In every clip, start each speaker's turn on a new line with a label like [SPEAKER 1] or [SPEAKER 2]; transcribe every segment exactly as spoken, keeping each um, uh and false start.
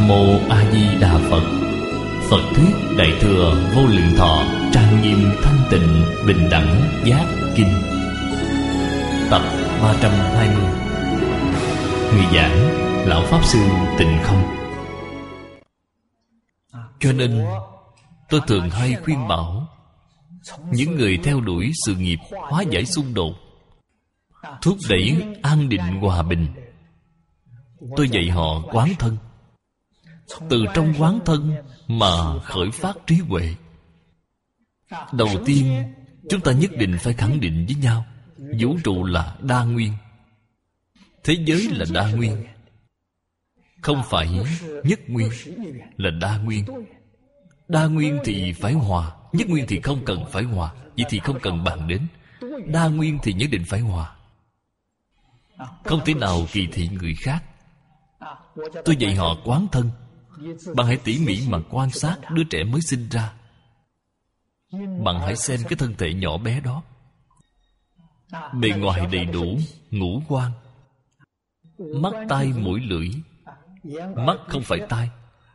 [SPEAKER 1] Nam Mô A Di Đà Phật. Phật thuyết Đại thừa Vô Lượng Thọ trang nghiêm thanh tịnh bình đẳng giác kinh. Tập ba trăm hai mươi. Người giảng Lão Pháp Sư Tịnh Không. Cho nên tôi thường hay khuyên bảo những người theo đuổi sự nghiệp hóa giải xung đột, thúc đẩy an định hòa bình. Tôi dạy họ quán thân. Từ trong quán thân mà khởi phát trí huệ. Đầu tiên, chúng ta nhất định phải khẳng định với nhau, vũ trụ là đa nguyên, thế giới là đa nguyên, không phải nhất nguyên, là đa nguyên. Đa nguyên thì phải hòa, nhất nguyên thì không cần phải hòa. Vậy thì không cần bàn đến. Đa nguyên thì nhất định phải hòa, không thể nào kỳ thị người khác. Tôi dạy họ quán thân. Bạn hãy tỉ mỉ mà quan sát đứa trẻ mới sinh ra. Bạn hãy xem cái thân thể nhỏ bé đó, bề ngoài đầy đủ ngũ quan, mắt tai mũi lưỡi. Mắt không phải tai,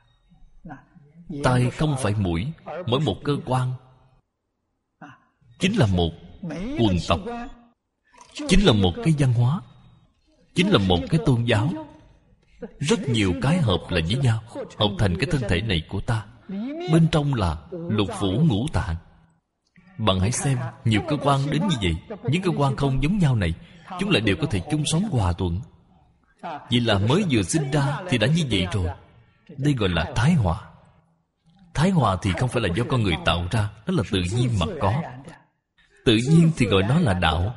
[SPEAKER 1] tai không phải mũi. Mỗi một cơ quan chính là một quần tộc, chính là một cái văn hóa, chính là một cái tôn giáo. Rất nhiều cái hợp lại với nhau, hợp thành cái thân thể này của ta. Bên trong là lục phủ ngũ tạng. Bạn hãy xem, nhiều cơ quan đến như vậy. Những cơ quan không giống nhau này, chúng lại đều có thể chung sống hòa thuận. Vì là mới vừa sinh ra thì đã như vậy rồi. Đây gọi là thái hòa. Thái hòa thì không phải là do con người tạo ra, đó là tự nhiên mà có. Tự nhiên thì gọi nó là đạo.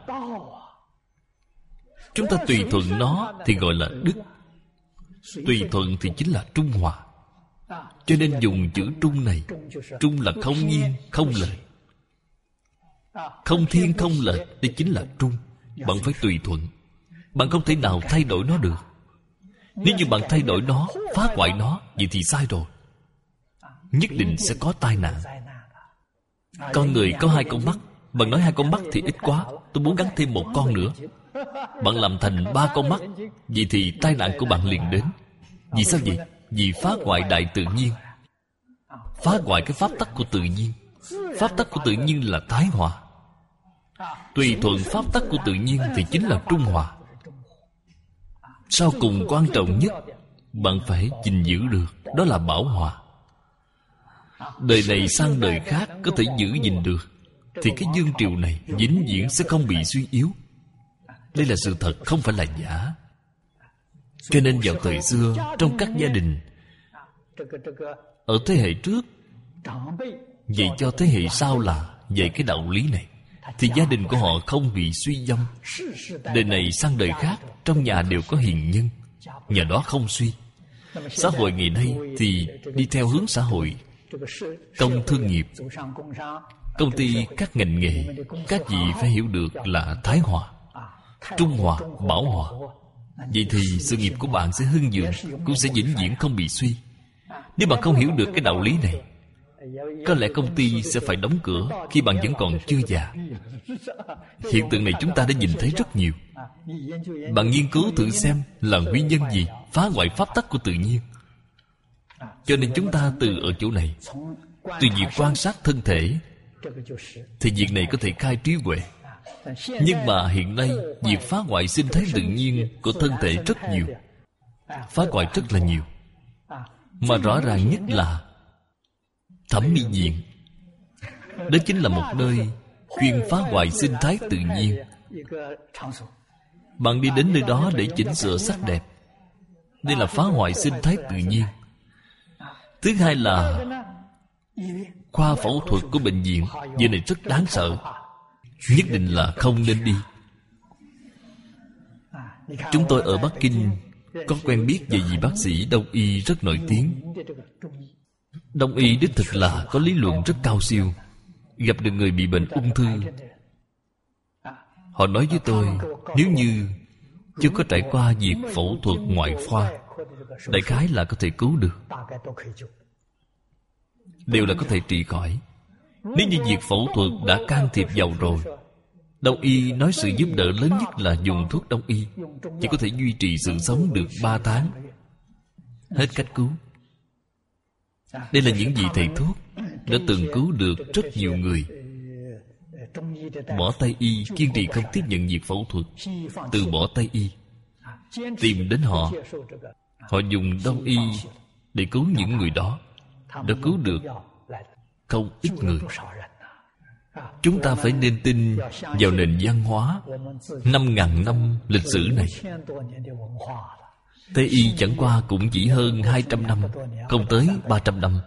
[SPEAKER 1] Chúng ta tùy thuận nó thì gọi là đức. Tùy thuận thì chính là trung hòa. Cho nên dùng chữ trung này. Trung là không nghiêng, không lệch, không thiên không lệch. Đây chính là trung. Bạn phải tùy thuận. Bạn không thể nào thay đổi nó được. Nếu như bạn thay đổi nó, phá hoại nó, vậy thì sai rồi. Nhất định sẽ có tai nạn. Con người có hai con mắt. Bạn nói hai con mắt thì ít quá, tôi muốn gắn thêm một con nữa. Bạn làm thành ba con mắt, vậy thì tai nạn của bạn liền đến. Vì sao vậy? Vì phá hoại đại tự nhiên, phá hoại cái pháp tắc của tự nhiên. Pháp tắc của tự nhiên là thái hòa. Tùy thuận pháp tắc của tự nhiên thì chính là trung hòa. Sau cùng quan trọng nhất, bạn phải gìn giữ được, đó là bảo hòa. Đời này sang đời khác có thể giữ gìn được, thì cái dương triều này vĩnh viễn sẽ không bị suy yếu. Đây là sự thật, không phải là giả. Cho nên vào thời xưa, trong các gia đình, ở thế hệ trước dạy cho thế hệ sau là dạy cái đạo lý này, thì gia đình của họ không bị suy vong. Đời này sang đời khác, trong nhà đều có hiền nhân, nhà đó không suy. Xã hội ngày nay thì đi theo hướng xã hội, công thương nghiệp, công ty, các ngành nghề. Các vị phải hiểu được là thái hòa, trung hòa, bảo hòa. Vậy thì sự nghiệp của bạn sẽ hưng vượng, cũng sẽ vĩnh viễn không bị suy. Nếu bạn không hiểu được cái đạo lý này, có lẽ công ty sẽ phải đóng cửa khi bạn vẫn còn chưa già. Hiện tượng này chúng ta đã nhìn thấy rất nhiều. Bạn nghiên cứu thử xem là nguyên nhân gì phá hoại pháp tắc của tự nhiên. Cho nên chúng ta từ ở chỗ này, từ việc quan sát thân thể, thì việc này có thể khai trí huệ. Nhưng mà hiện nay, việc phá hoại sinh thái tự nhiên của thân thể rất nhiều, phá hoại rất là nhiều. Mà rõ ràng nhất là thẩm mỹ viện. Đó chính là một nơi chuyên phá hoại sinh thái tự nhiên. Bạn đi đến nơi đó để chỉnh sửa sắc đẹp, đây là phá hoại sinh thái tự nhiên. Thứ hai là khoa phẫu thuật của bệnh viện. Việc này rất đáng sợ, nhất định là không nên đi. Chúng tôi ở Bắc Kinh có quen biết về vị bác sĩ đông y rất nổi tiếng. Đông y đích thực là có lý luận rất cao siêu. Gặp được người bị bệnh ung thư, họ nói với tôi, nếu như chưa có trải qua việc phẫu thuật ngoại khoa, đại khái là có thể cứu được, đều là có thể trị khỏi. Nếu như việc phẫu thuật đã can thiệp vào rồi, Đông y nói sự giúp đỡ lớn nhất là dùng thuốc đông y, chỉ có thể duy trì sự sống được ba tháng. Hết cách cứu. Đây là những vị thầy thuốc đã từng cứu được rất nhiều người. Bỏ Tây y, kiên trì không tiếp nhận việc phẫu thuật, từ bỏ Tây y, tìm đến họ. Họ dùng Đông y để cứu những người đó, đã cứu được không ít người. Chúng ta phải nên tin vào nền văn hóa năm ngàn năm lịch sử này. Tây y chẳng qua cũng chỉ hơn hai trăm năm, không tới ba trăm năm.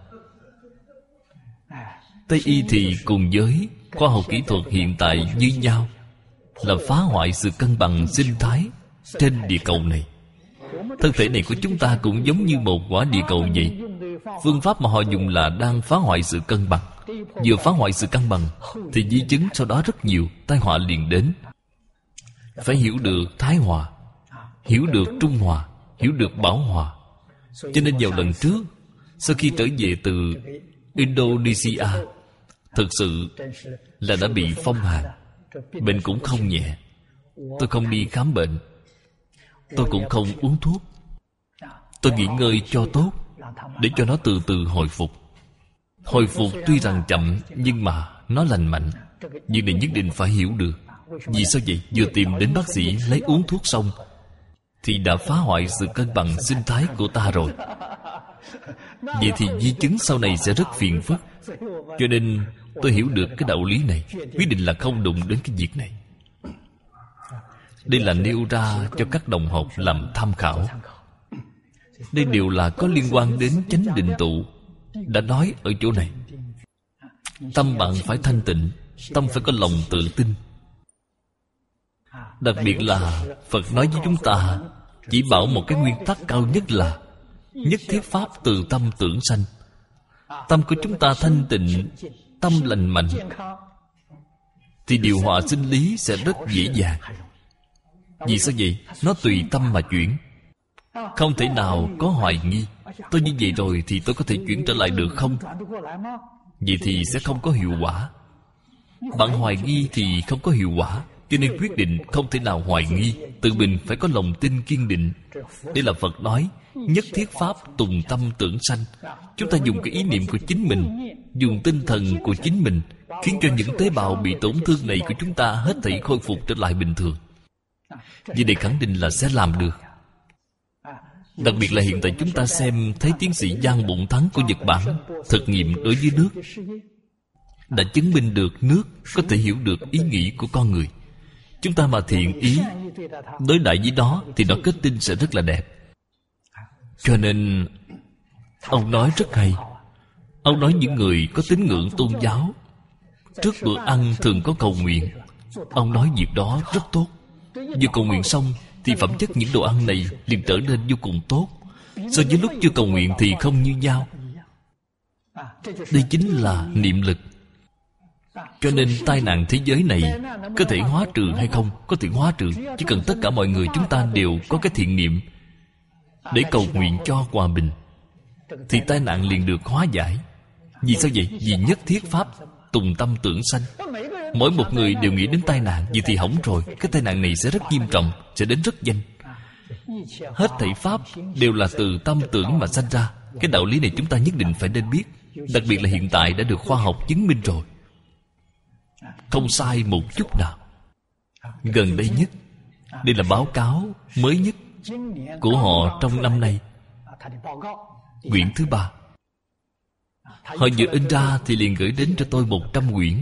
[SPEAKER 1] Tây y thì cùng với khoa học kỹ thuật hiện tại như nhau, là phá hoại sự cân bằng sinh thái trên địa cầu này. Thân thể này của chúng ta cũng giống như một quả địa cầu vậy. Phương pháp mà họ dùng là đang phá hoại sự cân bằng. Vừa phá hoại sự cân bằng thì di chứng sau đó rất nhiều, tai họa liền đến. Phải hiểu được thái hòa, hiểu được trung hòa, hiểu được bảo hòa. Cho nên vào lần trước, sau khi trở về từ Indonesia, thực sự là đã bị phong hàn. Bệnh cũng không nhẹ. Tôi không đi khám bệnh, tôi cũng không uống thuốc. Tôi nghỉ ngơi cho tốt, để cho nó từ từ hồi phục. Hồi phục tuy rằng chậm, nhưng mà nó lành mạnh. Việc này nhất định phải hiểu được. Vì sao vậy? Vừa tìm đến bác sĩ lấy uống thuốc xong thì đã phá hoại sự cân bằng sinh thái của ta rồi. Vậy thì di chứng sau này sẽ rất phiền phức. Cho nên tôi hiểu được cái đạo lý này, quyết định là không đụng đến cái việc này. Đây là nêu ra cho các đồng học làm tham khảo. Đây đều là có liên quan đến chánh định tụ. Đã nói ở chỗ này, tâm bạn phải thanh tịnh, tâm phải có lòng tự tin. Đặc biệt là Phật nói với chúng ta, chỉ bảo một cái nguyên tắc cao nhất là nhất thiết pháp từ tâm tưởng sanh. Tâm của chúng ta thanh tịnh, tâm lành mạnh, thì điều hòa sinh lý sẽ rất dễ dàng. Vì sao vậy? Nó tùy tâm mà chuyển, không thể nào có hoài nghi. Tôi như vậy rồi thì tôi có thể chuyển trở lại được không? Vậy thì sẽ không có hiệu quả. Bạn hoài nghi thì không có hiệu quả. Cho nên quyết định không thể nào hoài nghi. Tự mình phải có lòng tin kiên định. Đây là Phật nói nhất thiết pháp tùng tâm tưởng sanh. Chúng ta dùng cái ý niệm của chính mình, dùng tinh thần của chính mình, khiến cho những tế bào bị tổn thương này của chúng ta hết thảy khôi phục trở lại bình thường. Vì đây khẳng định là sẽ làm được. Đặc biệt là hiện tại chúng ta xem thấy tiến sĩ Giang Bụng Thắng của Nhật Bản thực nghiệm đối với nước, đã chứng minh được nước có thể hiểu được ý nghĩ của con người. Chúng ta mà thiện ý đối đãi với nó thì nó kết tinh sẽ rất là đẹp. Cho nên ông nói rất hay. Ông nói những người có tín ngưỡng tôn giáo trước bữa ăn thường có cầu nguyện. Ông nói việc đó rất tốt. Vừa cầu nguyện xong thì phẩm chất những đồ ăn này liền trở nên vô cùng tốt. So với lúc chưa cầu nguyện thì không như nhau. Đây chính là niệm lực. Cho nên tai nạn thế giới này có thể hóa trừ hay không? Có thể hóa trừ. Chỉ cần tất cả mọi người chúng ta đều có cái thiện niệm để cầu nguyện cho hòa bình, thì tai nạn liền được hóa giải. Vì sao vậy? Vì nhất thiết pháp tùng tâm tưởng sanh. Mỗi một người đều nghĩ đến tai nạn, vậy thì hỏng rồi. Cái tai nạn này sẽ rất nghiêm trọng, sẽ đến rất nhanh. Hết thảy pháp đều là từ tâm tưởng mà sanh ra. Cái đạo lý này chúng ta nhất định phải nên biết. Đặc biệt là hiện tại đã được khoa học chứng minh rồi, không sai một chút nào. Gần đây nhất, đây là báo cáo mới nhất của họ trong năm nay, quyển thứ ba. Họ vừa in ra thì liền gửi đến cho tôi một trăm quyển.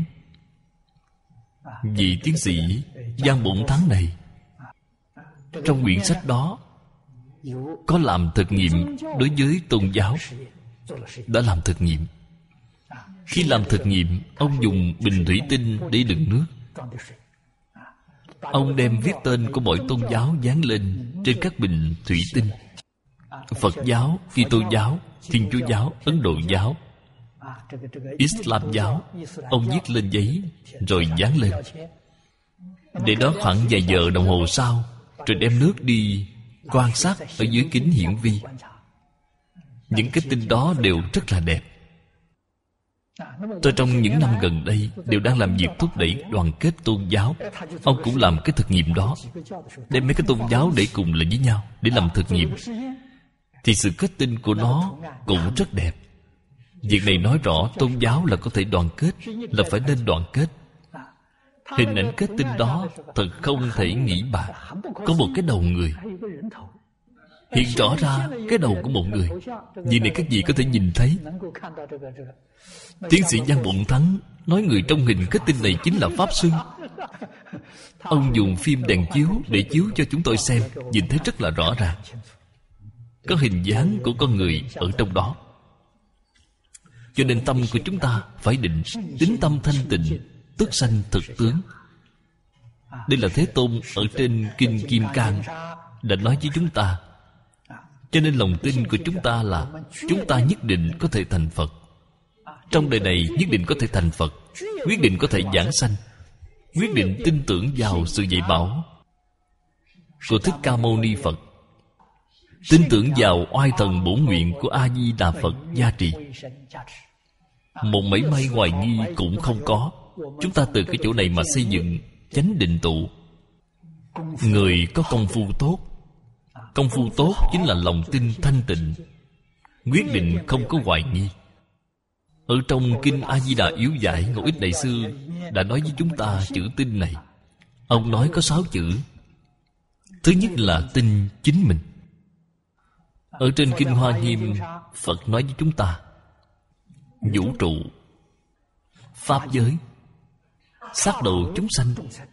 [SPEAKER 1] Vị tiến sĩ Giang Bụng Thắng này, trong quyển sách đó có làm thực nghiệm đối với tôn giáo. Đã làm thực nghiệm. Khi làm thực nghiệm, ông dùng bình thủy tinh để đựng nước. Ông đem viết tên của mỗi tôn giáo dán lên trên các bình thủy tinh. Phật giáo, Kitô giáo, Thiên Chúa giáo, Ấn Độ giáo, Islam giáo. Ông viết lên giấy rồi dán lên. Để đó khoảng vài giờ đồng hồ sau, rồi đem nước đi quan sát ở dưới kính hiển vi. Những cái tinh đó đều rất là đẹp. Tôi trong những năm gần đây đều đang làm việc thúc đẩy đoàn kết tôn giáo. Ông cũng làm cái thực nghiệm đó, đem mấy cái tôn giáo để cùng lại với nhau để làm thực nghiệm. Thì sự kết tinh của nó cũng rất đẹp. Việc này nói rõ tôn giáo là có thể đoàn kết, là phải nên đoàn kết. Hình ảnh kết tinh đó thật không thể nghĩ bàn. Có một cái đầu người hiện rõ ra cái đầu của một người. Việc này các vị có thể nhìn thấy. Tiến sĩ Giang Bụng Thắng nói người trong hình kết tinh này chính là Pháp Sư. Ông dùng phim đèn chiếu để chiếu cho chúng tôi xem, nhìn thấy rất là rõ ràng. Có hình dáng của con người ở trong đó. Cho nên tâm của chúng ta phải định. Tính tâm thanh tịnh, tức sanh thực tướng. Đây là Thế Tôn ở trên Kinh Kim Cang đã nói với chúng ta. Cho nên lòng tin của chúng ta là chúng ta nhất định có thể thành Phật. Trong đời này nhất định có thể thành Phật, quyết định có thể giảng sanh, quyết định tin tưởng vào sự dạy bảo của Thích Ca Mâu Ni Phật, tin tưởng vào oai thần bổn nguyện của A Di Đà Phật gia trì. Một mảy may hoài nghi cũng không có. Chúng ta từ cái chỗ này mà xây dựng chánh định tụ. Người có công phu tốt, công phu tốt chính là lòng tin thanh tịnh, quyết định không có hoài nghi. Ở trong Kinh A Di Đà Yếu Giải, Ngẫu Ích Đại Sư đã nói với chúng ta chữ tin này. Ông nói có sáu chữ. Thứ nhất là tin chính mình. Ở trên Kinh Hoa Nghiêm, Phật nói với chúng ta vũ trụ, pháp giới, sát độ chúng sanh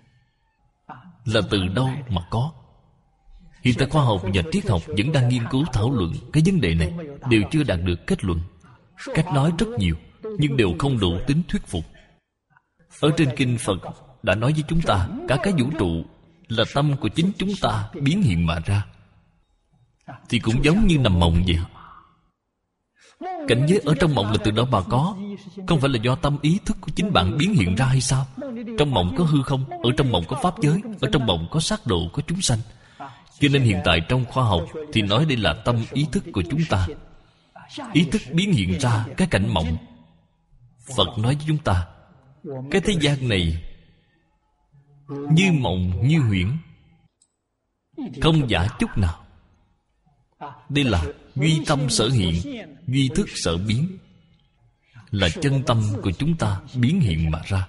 [SPEAKER 1] là từ đâu mà có. Hiện tại khoa học và triết học vẫn đang nghiên cứu thảo luận cái vấn đề này, đều chưa đạt được kết luận. Cách nói rất nhiều, nhưng đều không đủ tính thuyết phục. Ở trên Kinh Phật đã nói với chúng ta, cả cái vũ trụ là tâm của chính chúng ta biến hiện mà ra. Thì cũng giống như nằm mộng vậy. Cảnh giới ở trong mộng là từ đâu mà có? Không phải là do tâm ý thức của chính bạn biến hiện ra hay sao? Trong mộng có hư không? Ở trong mộng có pháp giới? Ở trong mộng có sát độ, có chúng sanh? Cho nên hiện tại trong khoa học thì nói đây là tâm ý thức của chúng ta. Ý thức biến hiện ra cái cảnh mộng. Phật nói với chúng ta, cái thế gian này như mộng như huyễn, không giả chút nào. Đây là duy tâm sở hiện, duy thức sở biến, là chân tâm của chúng ta biến hiện mà ra.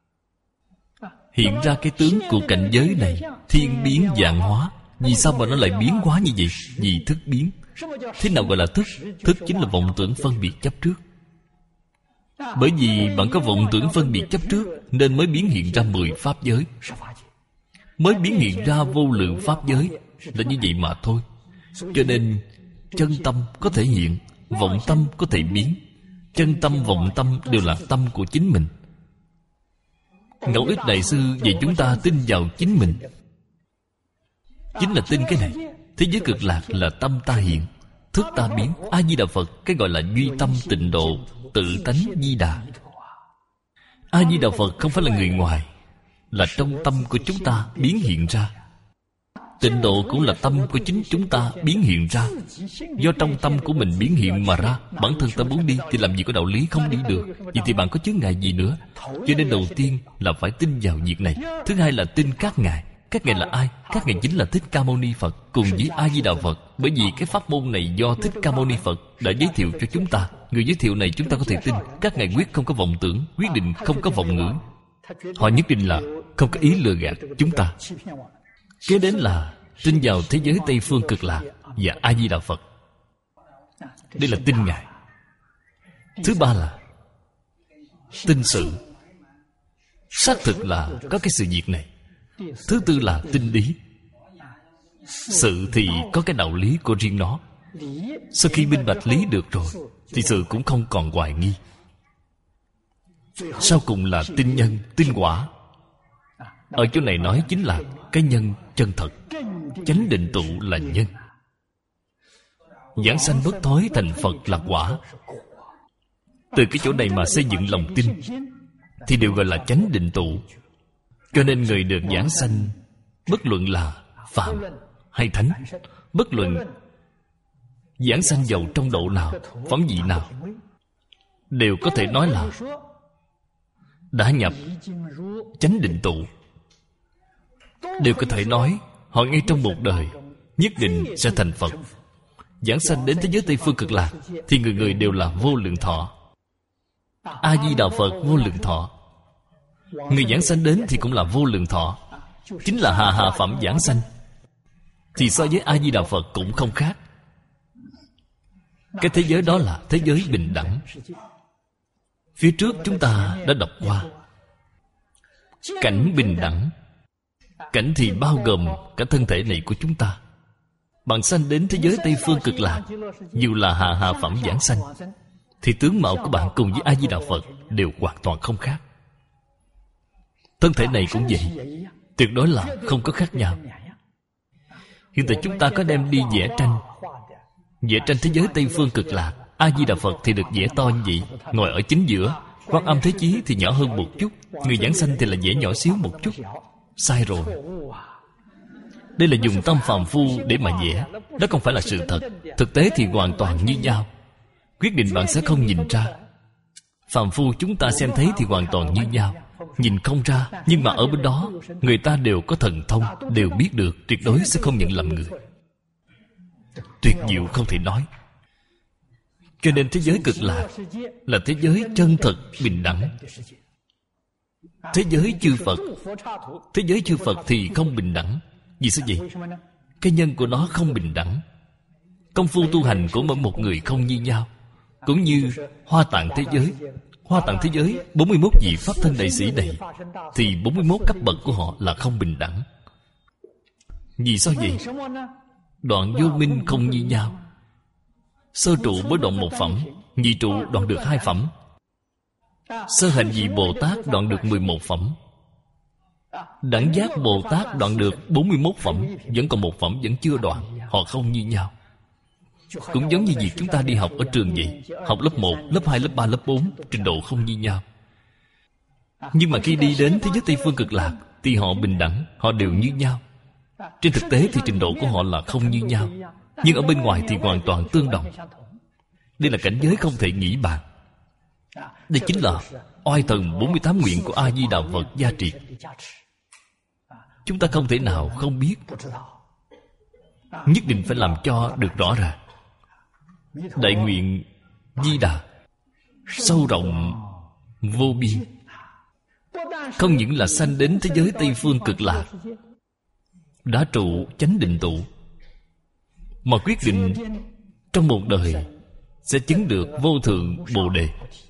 [SPEAKER 1] Hiện ra cái tướng của cảnh giới này, thiên biến vạn hóa. Vì sao mà nó lại biến hóa như vậy? Vì thức biến. Thế nào gọi là thức? Thức chính là vọng tưởng phân biệt chấp trước. Bởi vì bạn có vọng tưởng phân biệt chấp trước, nên mới biến hiện ra mười pháp giới, mới biến hiện ra vô lượng pháp giới. Là như vậy mà thôi. Cho nên chân tâm có thể hiện, vọng tâm có thể biến. Chân tâm vọng tâm đều là tâm của chính mình. Ngẫu Ích Đại Sư dạy chúng ta tin vào chính mình, chính là tin cái này. Thế giới cực lạc là tâm ta hiện, thức ta biến. A Di Đà Phật cái gọi là duy tâm tịnh độ, tự tánh Di Đà. A Di Đà Phật không phải là người ngoài, là trong tâm của chúng ta biến hiện ra. Tịnh độ cũng là tâm của chính chúng ta biến hiện ra. Do trong tâm của mình biến hiện mà ra. Bản thân ta muốn đi thì làm gì có đạo lý không đi được. Vậy thì bạn có chướng ngại gì nữa? Cho nên đầu tiên là phải tin vào việc này. Thứ hai là tin các ngài. Các ngài là ai? Các ngài chính là Thích Ca Mâu Ni Phật cùng với A Di Đà Phật. Bởi vì cái pháp môn này do Thích Ca Mâu Ni Phật đã giới thiệu cho chúng ta. Người giới thiệu này chúng ta có thể tin. Các ngài quyết không có vọng tưởng, quyết định không có vọng ngữ. Họ nhất định là không có ý lừa gạt chúng ta. Kế đến là tin vào thế giới Tây Phương Cực Lạc và A Di Đà Phật. Đây là tin ngài. Thứ ba là tin sự, xác thực là có cái sự việc này. Thứ tư là tin lý. Sự thì có cái đạo lý của riêng nó. Sau khi minh bạch lý được rồi thì sự cũng không còn hoài nghi. Sau cùng là tin nhân, tin quả. Ở chỗ này nói chính là cái nhân chân thật. Chánh định tụ là nhân, giảng sanh bất thối thành Phật là quả. Từ cái chỗ này mà xây dựng lòng tin thì đều gọi là chánh định tụ. Cho nên người được giảng sanh, bất luận là phàm hay thánh, bất luận giảng sanh vào trong độ nào, phẩm vị nào, đều có thể nói là đã nhập chánh định tụ. Đều có thể nói họ ngay trong một đời nhất định sẽ thành Phật. Giảng sanh đến thế giới Tây Phương Cực Lạc thì người người đều là vô lượng thọ. A-di-đà Phật vô lượng thọ. Người giảng sanh đến thì cũng là vô lượng thọ, chính là hà hà phẩm giảng sanh. Thì so với A-di-đà Phật cũng không khác. Cái thế giới đó là thế giới bình đẳng. Phía trước chúng ta đã đọc qua cảnh bình đẳng. Cảnh thì bao gồm cả thân thể này của chúng ta. Bạn sanh đến thế giới Tây Phương Cực Lạc, dù là hạ hạ phẩm giảng sanh, thì tướng mạo của bạn cùng với A-di-đà Phật đều hoàn toàn không khác. Thân thể này cũng vậy, tuyệt đối là không có khác nhau. Hiện tại chúng ta có đem đi vẽ tranh, vẽ tranh thế giới Tây Phương Cực Lạc, A-di-đà Phật thì được vẽ to như vậy, ngồi ở chính giữa. Quan Âm Thế Chí thì nhỏ hơn một chút, người giảng sanh thì là vẽ nhỏ xíu một chút. Sai rồi. Đây là dùng tâm phàm phu để mà vẽ, đó không phải là sự thật. Thực tế thì hoàn toàn như nhau. Quyết định bạn sẽ không nhìn ra. Phàm phu chúng ta xem thấy thì hoàn toàn như nhau, nhìn không ra. Nhưng mà ở bên đó người ta đều có thần thông, đều biết được, tuyệt đối sẽ không nhận lầm người. Tuyệt diệu không thể nói. Cho nên thế giới Cực Lạc là thế giới chân thật bình đẳng. Thế giới chư Phật, thế giới chư Phật thì không bình đẳng. Vì sao vậy? Cái nhân của nó không bình đẳng. Công phu tu hành của mỗi một người không như nhau. Cũng như Hoa Tạng thế giới. Hoa Tạng thế giới bốn mươi mốt vị Pháp Thân Đại Sĩ này, thì bốn mươi mốt cấp bậc của họ là không bình đẳng. Vì sao vậy? Đoạn vô minh không như nhau. Sơ trụ mới đoạn một phẩm, nhị trụ đoạn được hai phẩm, sơ hành vị Bồ Tát đoạn được mười một phẩm, đẳng giác Bồ Tát đoạn được bốn mươi mốt phẩm. Vẫn còn một phẩm vẫn chưa đoạn. Họ không như nhau. Cũng giống như việc chúng ta đi học ở trường vậy. Học lớp một, lớp hai, lớp ba, lớp bốn, trình độ không như nhau. Nhưng mà khi đi đến thế giới Tây Phương Cực Lạc thì họ bình đẳng, họ đều như nhau. Trên thực tế thì trình độ của họ là không như nhau, nhưng ở bên ngoài thì hoàn toàn tương đồng. Đây là cảnh giới không thể nghĩ bàn. Đây chính là oai thần bốn mươi tám nguyện của A-di-đà Phật gia trì. Chúng ta không thể nào không biết, nhất định phải làm cho được rõ ràng. Đại nguyện Di Đà sâu rộng vô biên, không những là sanh đến thế giới Tây Phương Cực Lạc, đã trụ chánh định tụ, mà quyết định trong một đời sẽ chứng được vô thượng Bồ Đề.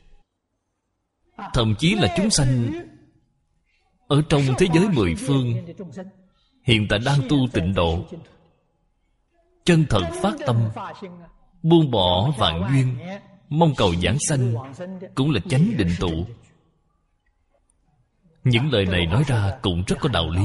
[SPEAKER 1] Thậm chí là chúng sanh ở trong thế giới mười phương hiện tại đang tu tịnh độ, chân thật phát tâm, buông bỏ vạn duyên, mong cầu giảng sanh, cũng là chánh định tụ. Những lời này nói ra cũng rất có đạo lý.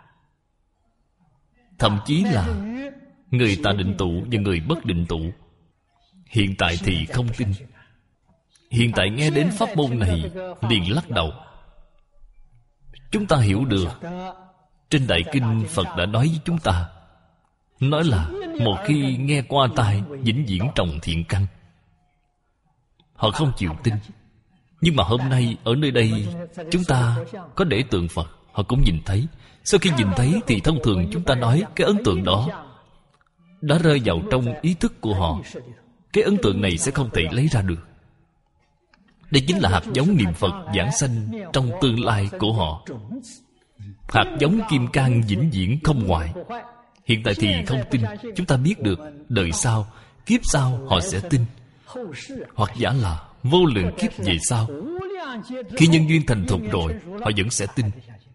[SPEAKER 1] Thậm chí là người ta định tụ và người bất định tụ hiện tại thì không tin. Hiện tại nghe đến pháp môn này liền lắc đầu. Chúng ta hiểu được, trên Đại Kinh Phật đã nói với chúng ta, nói là một khi nghe qua tai, vĩnh viễn trồng thiện căn. Họ không chịu tin. Nhưng mà hôm nay ở nơi đây chúng ta có để tượng Phật, họ cũng nhìn thấy. Sau khi nhìn thấy thì thông thường chúng ta nói cái ấn tượng đó đã rơi vào trong ý thức của họ. Cái ấn tượng này sẽ không thể lấy ra được. Đây chính là hạt giống niệm Phật giảng sanh trong tương lai của họ. Hạt giống kim cang vĩnh viễn không hoại. Hiện tại thì không tin. Chúng ta biết được đời sau, kiếp sau họ sẽ tin. Hoặc giả là vô lượng kiếp về sau, khi nhân duyên thành thục rồi, họ vẫn sẽ tin.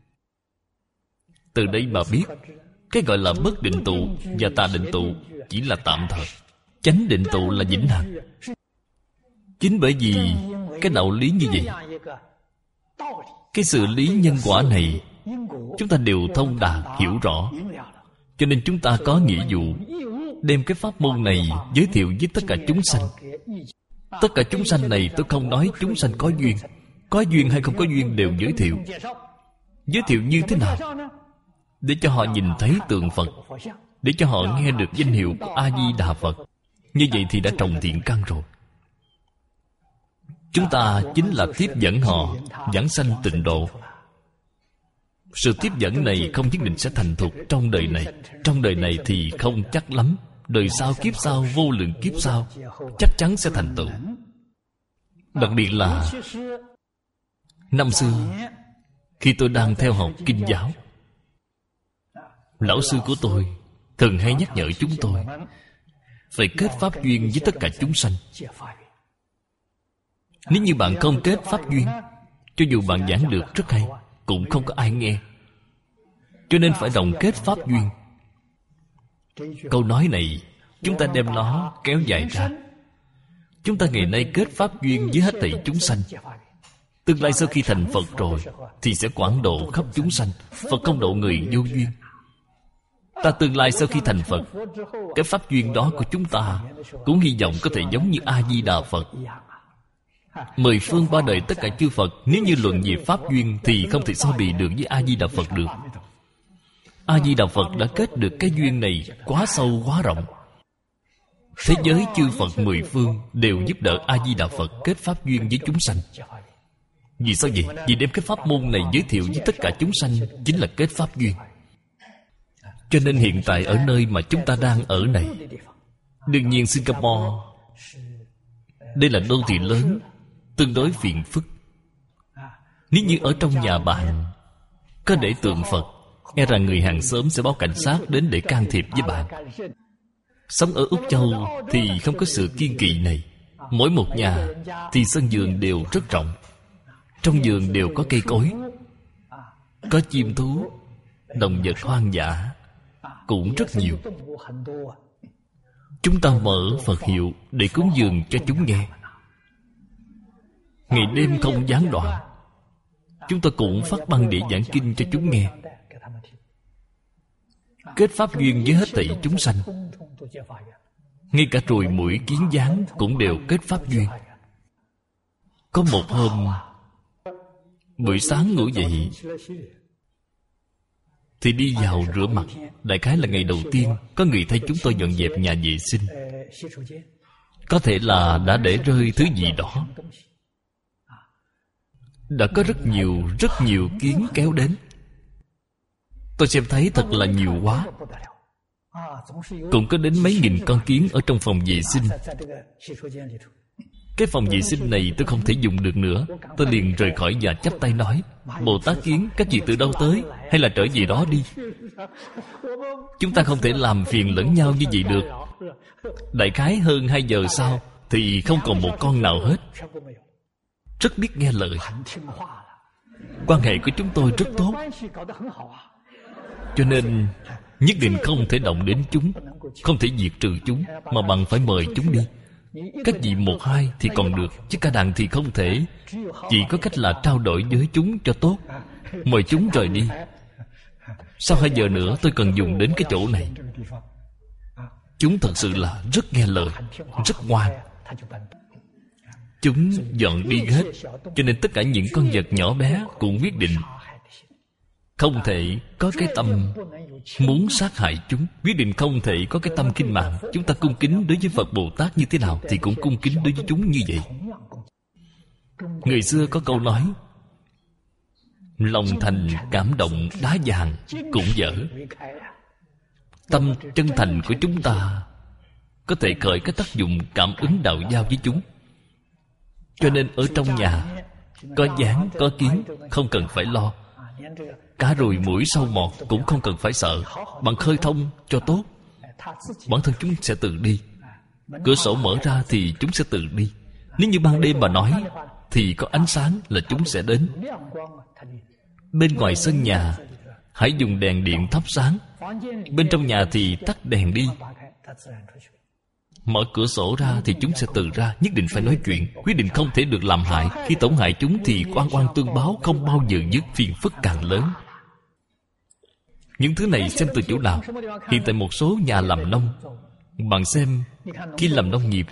[SPEAKER 1] Từ đây mà biết, cái gọi là bất định tụ và tà định tụ chỉ là tạm thời. Chánh định tụ là vĩnh hằng. Chính bởi vì cái đạo lý như vậy, cái sự lý nhân quả này chúng ta đều thông đạt hiểu rõ. Cho nên chúng ta có nghĩa vụ đem cái pháp môn này giới thiệu với tất cả chúng sanh. Tất cả chúng sanh này tôi không nói chúng sanh có duyên, có duyên hay không có duyên đều giới thiệu. Giới thiệu như thế nào? Để cho họ nhìn thấy tượng Phật, để cho họ nghe được danh hiệu của A-di-đà Phật. Như vậy thì đã trồng thiện căn rồi. Chúng ta chính là tiếp dẫn họ giảng sanh tịnh độ. Sự tiếp dẫn này không nhất định sẽ thành thục trong đời này. Trong đời này thì không chắc lắm. Đời sau, kiếp sau, vô lượng kiếp sau chắc chắn sẽ thành tựu. Đặc biệt là năm xưa, khi tôi đang theo học kinh giáo, lão sư của tôi thường hay nhắc nhở chúng tôi phải kết pháp duyên với tất cả chúng sanh. Nếu như bạn không kết pháp duyên, cho dù bạn giảng được rất hay, cũng không có ai nghe. Cho nên phải đồng kết pháp duyên. Câu nói này chúng ta đem nó kéo dài ra. Chúng ta ngày nay kết pháp duyên với hết thảy chúng sanh. Tương lai sau khi thành Phật rồi thì sẽ quảng độ khắp chúng sanh. Phật không độ người vô duyên. Ta tương lai sau khi thành Phật, cái pháp duyên đó của chúng ta cũng hy vọng có thể giống như A-di-đà Phật. Mười phương ba đời tất cả chư Phật, nếu như luận về pháp duyên thì không thể so bì được với A-di-đà Phật được. A-di-đà Phật đã kết được cái duyên này quá sâu quá rộng. Thế giới chư Phật mười phương đều giúp đỡ A-di-đà Phật kết pháp duyên với chúng sanh. Vì sao vậy? Vì đem cái pháp môn này giới thiệu với tất cả chúng sanh chính là kết pháp duyên. Cho nên hiện tại ở nơi mà chúng ta đang ở này, đương nhiên Singapore, đây là đô thị lớn, tương đối phiền phức. Nếu như ở trong nhà bạn có để tượng Phật, e rằng người hàng xóm sẽ báo cảnh sát đến để can thiệp với bạn. Sống ở Úc Châu thì không có sự kiêng kỵ này. Mỗi một nhà thì sân vườn đều rất rộng. Trong vườn đều có cây cối, có chim thú, động vật hoang dã cũng rất nhiều. Chúng ta mở Phật hiệu để cúng dường cho chúng nghe. Ngày đêm không gián đoạn. Chúng ta cũng phát băng để giảng kinh cho chúng nghe. Kết pháp duyên với hết thảy chúng sanh. Ngay cả ruồi muỗi kiến gián cũng đều kết pháp duyên. Có một hôm, buổi sáng ngủ dậy thì đi vào rửa mặt. Đại khái là ngày đầu tiên có người thay chúng tôi dọn dẹp nhà vệ sinh. Có thể là đã để rơi thứ gì đó. Đã có rất nhiều, rất nhiều kiến kéo đến. Tôi xem thấy thật là nhiều quá. Cũng có đến mấy nghìn con kiến ở trong phòng vệ sinh. Cái phòng vệ sinh này tôi không thể dùng được nữa. Tôi liền rời khỏi và chắp tay nói: Bồ Tát kiến, các vị từ đâu tới? Hay là trở về đó đi. Chúng ta không thể làm phiền lẫn nhau như vậy được. Đại khái hơn hai giờ sau thì không còn một con nào hết. Rất biết nghe lời. Quan hệ của chúng tôi rất tốt. Cho nên nhất định không thể động đến chúng, không thể diệt trừ chúng, mà bằng phải mời chúng đi. Các vị một hai thì còn được, chứ cả đàn thì không thể. Chỉ có cách là trao đổi với chúng cho tốt. Mời chúng rời đi. Sau hai giờ nữa tôi cần dùng đến cái chỗ này. Chúng thật sự là rất nghe lời, rất ngoan. Chúng dọn đi hết. Cho nên tất cả những con vật nhỏ bé cũng quyết định không thể có cái tâm muốn sát hại chúng. Quyết định không thể có cái tâm khinh mạng. Chúng ta cung kính đối với Phật Bồ Tát như thế nào thì cũng cung kính đối với chúng như vậy. Người xưa có câu nói: lòng thành cảm động đá vàng cũng dở. Tâm chân thành của chúng ta có thể khởi cái tác dụng cảm ứng đạo giao với chúng. Cho nên ở trong nhà có gián, có kiến, không cần phải lo. Cả ruồi muỗi sâu mọt cũng không cần phải sợ. Bạn khơi thông cho tốt, bản thân chúng sẽ tự đi. Cửa sổ mở ra thì chúng sẽ tự đi. Nếu như ban đêm mà nói thì có ánh sáng là chúng sẽ đến. Bên ngoài sân nhà hãy dùng đèn điện thắp sáng. Bên trong nhà thì tắt đèn đi. Mở cửa sổ ra thì chúng sẽ tự ra. Nhất định phải nói chuyện. Quyết định không thể được làm hại. Khi tổn hại chúng thì oan oan tương báo không bao giờ dứt, phiền phức càng lớn. Những thứ này xem từ chỗ nào. Hiện tại một số nhà làm nông, bạn xem, khi làm nông nghiệp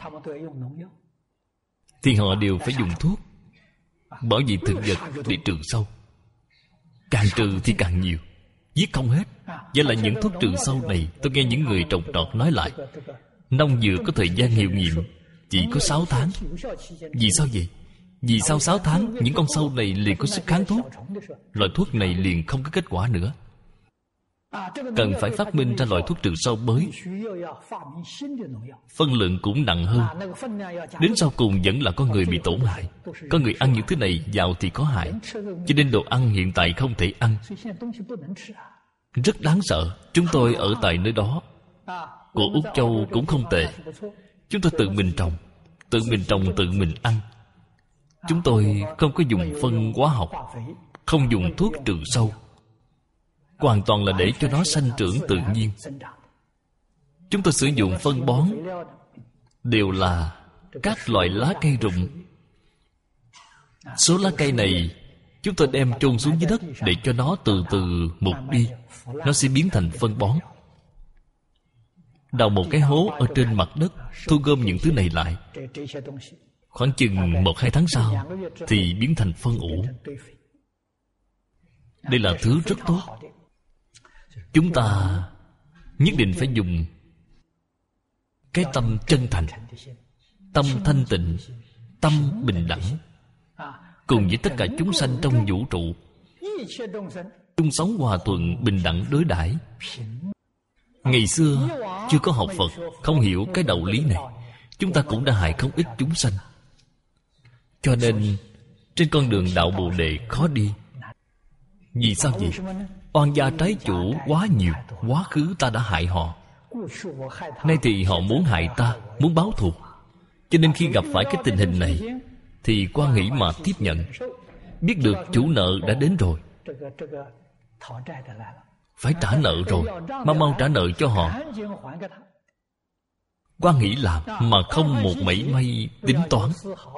[SPEAKER 1] thì họ đều phải dùng thuốc bảo vệ thực vật để trừ sâu. Càng trừ thì càng nhiều, giết không hết. Vậy là những thuốc trừ sâu này, tôi nghe những người trồng trọt nói lại, nông dược có thời gian hiệu nghiệm chỉ có sáu tháng. Vì sao vậy? Vì sau sáu tháng những con sâu này liền có sức kháng thuốc. Loại thuốc này liền không có kết quả nữa. cần phải phát minh ra loại thuốc trừ sâu mới. Phân lượng cũng nặng hơn. Đến sau cùng vẫn là có người bị tổn hại. Có người ăn những thứ này vào thì có hại. Cho nên đồ ăn hiện tại không thể ăn. Rất đáng sợ. Chúng tôi ở tại nơi đó. Của Úc Châu cũng không tệ. Chúng tôi tự mình trồng, tự mình trồng tự mình ăn. Chúng tôi không có dùng phân hóa học, không dùng thuốc trừ sâu, hoàn toàn là để cho nó sanh trưởng tự nhiên. Chúng tôi sử dụng phân bón đều là các loại lá cây rụng. Số lá cây này chúng tôi đem chôn xuống dưới đất để cho nó từ từ mục đi. Nó sẽ biến thành phân bón. Đào một cái hố ở trên mặt đất, thu gom những thứ này lại. Khoảng chừng một hai tháng sau thì biến thành phân ủ. Đây là thứ rất tốt. Chúng ta nhất định phải dùng cái tâm chân thành, tâm thanh tịnh, tâm bình đẳng, cùng với tất cả chúng sanh trong vũ trụ chung sống hòa thuận, bình đẳng đối đãi. Ngày xưa chưa có học Phật, không hiểu cái đạo lý này, chúng ta cũng đã hại không ít chúng sanh. Cho nên trên con đường đạo Bồ Đề khó đi. Vì sao vậy? Oan gia trái chủ quá nhiều. Quá khứ ta đã hại họ, nay thì họ muốn hại ta, muốn báo thù. Cho nên khi gặp phải cái tình hình này thì quan hỷ mà tiếp nhận. Biết được chủ nợ đã đến rồi, phải trả nợ rồi, mau mau trả nợ cho họ. Quan hỷ làm mà không một mảy may tính toán.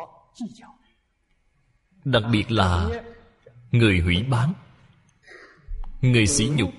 [SPEAKER 1] Đặc biệt là người hủy bán, người sỉ nhục,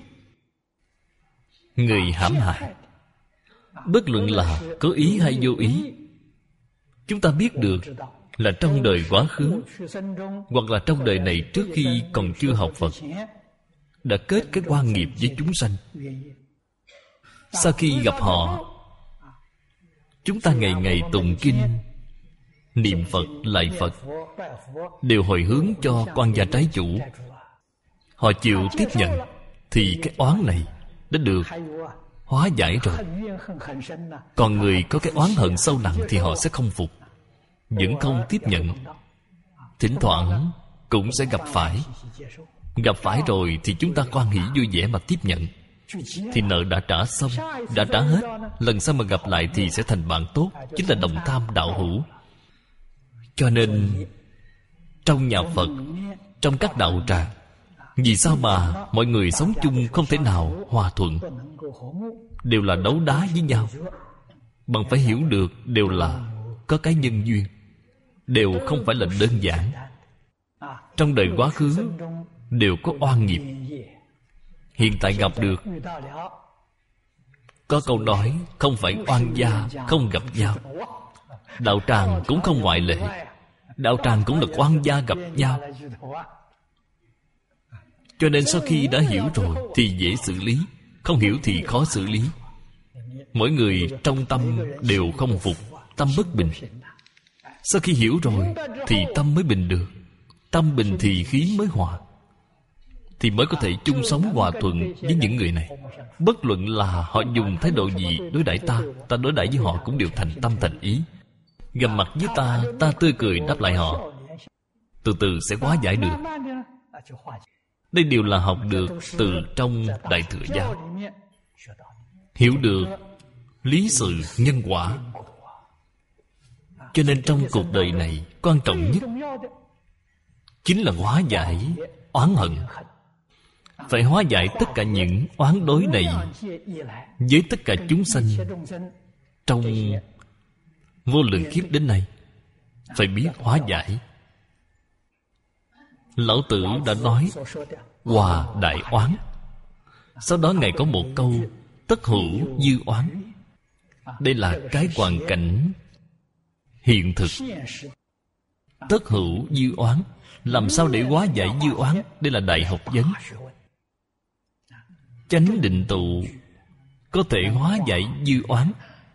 [SPEAKER 1] người hãm hại, bất luận là có ý hay vô ý, chúng ta biết được là trong đời quá khứ hoặc là trong đời này trước khi còn chưa học Phật đã kết cái oan nghiệp với chúng sanh. Sau khi gặp họ, chúng ta ngày ngày tụng kinh, niệm Phật, lạy Phật, đều hồi hướng cho quan gia trái chủ. Họ chịu tiếp nhận thì cái oán này đã được hóa giải rồi. Còn người có cái oán hận sâu nặng thì họ sẽ không phục, vẫn không tiếp nhận. Thỉnh thoảng cũng sẽ gặp phải. Gặp phải rồi thì chúng ta quan hỷ vui vẻ mà tiếp nhận, thì nợ đã trả xong, đã trả hết. Lần sau mà gặp lại thì sẽ thành bạn tốt, chính là đồng tham đạo hữu. Cho nên trong nhà Phật, trong các đạo tràng, vì sao mà mọi người sống chung không thể nào hòa thuận, đều là đấu đá với nhau? Bạn phải hiểu được đều là có cái nhân duyên, đều không phải là đơn giản. Trong đời quá khứ đều có oan nghiệp, hiện tại gặp được. Có câu nói không phải oan gia không gặp nhau. Đạo tràng cũng không ngoại lệ. Đạo tràng cũng là oan gia gặp nhau. Cho nên sau khi đã hiểu rồi thì dễ xử lý, không hiểu thì khó xử lý. Mỗi người trong tâm đều không phục, tâm bất bình. Sau khi hiểu rồi thì tâm mới bình được. Tâm bình thì khí mới hòa, thì mới có thể chung sống hòa thuận với những người này. Bất luận là họ dùng thái độ gì đối đãi ta, ta đối đãi với họ cũng đều thành tâm thành ý. Gặp mặt với ta, ta tươi cười đáp lại họ, từ từ sẽ hóa giải được. Đây đều là học được từ trong Đại Thừa Giáo. Hiểu được lý sự nhân quả. Cho nên trong cuộc đời này, quan trọng nhất chính là hóa giải oán hận. Phải hóa giải tất cả những oán đối này với tất cả chúng sanh trong vô lượng kiếp đến nay. Phải biết hóa giải. Lão Tử đã nói hòa đại oán. Sau đó Ngài có một câu tất hữu dư oán. Đây là cái hoàn cảnh hiện thực. Tất hữu dư oán. Làm sao để hóa giải dư oán? Đây là đại học vấn. Chánh định tụ có thể hóa giải dư oán.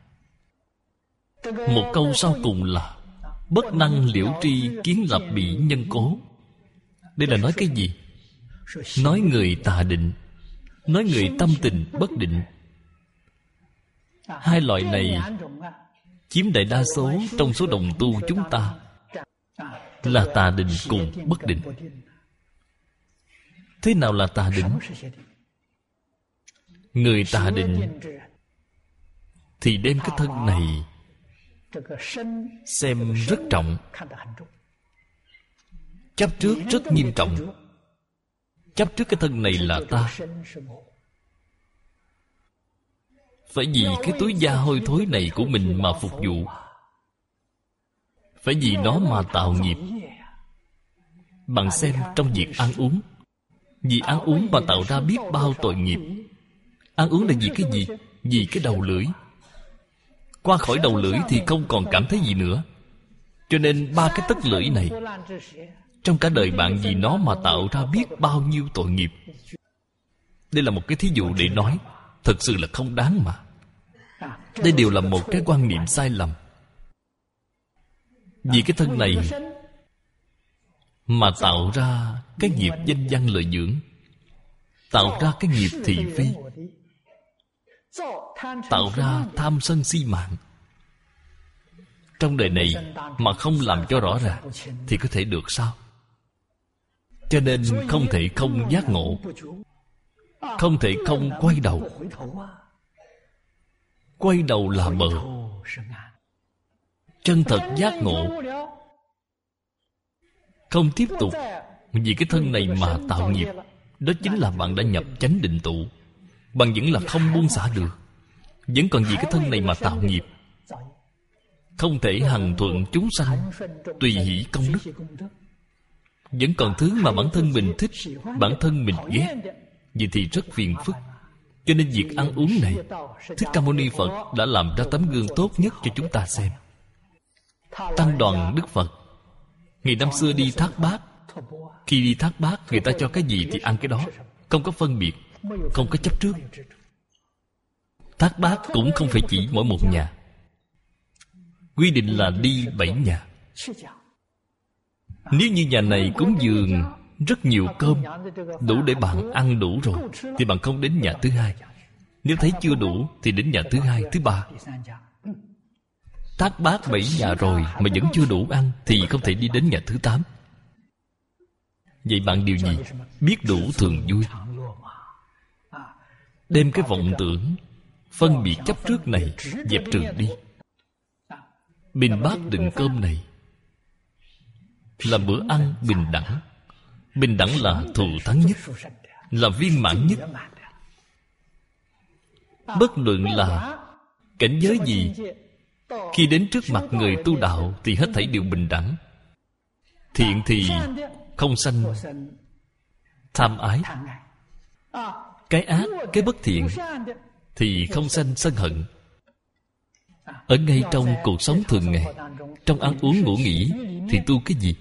[SPEAKER 1] Một câu sau cùng là bất năng liễu tri kiến lập bị nhân cố. Đây là nói cái gì? Nói người tà định nói người tâm tình bất định. Hai loại này chiếm đại đa số trong số đồng tu chúng ta là tà định cùng bất định. Thế nào là tà định? Người tà định thì đem cái thân này xem rất trọng, chấp trước rất nghiêm trọng. Chấp trước cái thân này là ta, phải vì cái túi da hôi thối này của mình mà phục vụ, phải vì nó mà tạo nghiệp. Bạn xem trong việc ăn uống, vì ăn uống mà tạo ra biết bao tội nghiệp. Ăn uống là vì cái gì? Vì cái đầu lưỡi. Qua khỏi đầu lưỡi thì không còn cảm thấy gì nữa. Cho nên ba cái tấc lưỡi này, trong cả đời bạn vì nó mà tạo ra biết bao nhiêu tội nghiệp. Đây là một cái thí dụ để nói, thật sự là không đáng mà. Đây đều là một cái quan niệm sai lầm. Vì cái thân này mà tạo ra cái nghiệp danh văn lợi dưỡng, tạo ra cái nghiệp thị phi, tạo ra tham sân si mạng. Trong đời này mà không làm cho rõ ràng thì có thể được sao? Cho nên không thể không giác ngộ, không thể không quay đầu. Quay đầu là bờ. Chân thật giác ngộ, không tiếp tục vì cái thân này mà tạo nghiệp. Đó chính là bạn đã nhập chánh định tụ. Bạn vẫn là không buông xả được, vẫn còn vì cái thân này mà tạo nghiệp. Không thể hằng thuận chúng sanh, tùy hỷ công đức. Vẫn còn thứ mà bản thân mình thích, bản thân mình ghét. Vậy thì rất phiền phức. Cho nên việc ăn uống này, Thích Ca Mâu Ni Phật đã làm ra tấm gương tốt nhất cho chúng ta xem. Tăng đoàn Đức Phật ngày năm xưa đi thác bát. Khi đi thác bát, người ta cho cái gì thì ăn cái đó, không có phân biệt, không có chấp trước. Thác bát cũng không phải chỉ mỗi một nhà, quy định là đi bảy nhà. Nếu như nhà này cúng dường rất nhiều cơm, đủ để bạn ăn đủ rồi, thì bạn không đến nhà thứ hai. Nếu thấy chưa đủ thì đến nhà thứ hai, thứ ba. Thác bát bảy nhà rồi mà vẫn chưa đủ ăn thì không thể đi đến nhà thứ tám. Vậy bạn điều gì? Biết đủ thường vui. Đem cái vọng tưởng phân biệt chấp trước này dẹp trừ đi. Bình bát đựng cơm này là bữa ăn bình đẳng. Bình đẳng là thù thắng nhất, là viên mãn nhất. Bất luận là cảnh giới gì, khi đến trước mặt người tu đạo thì hết thảy đều bình đẳng. Thiện thì không sanh tham ái, cái ác, cái bất thiện thì không sanh sân hận. Ở ngay trong cuộc sống thường ngày, trong ăn uống ngủ nghỉ thì tu cái gì?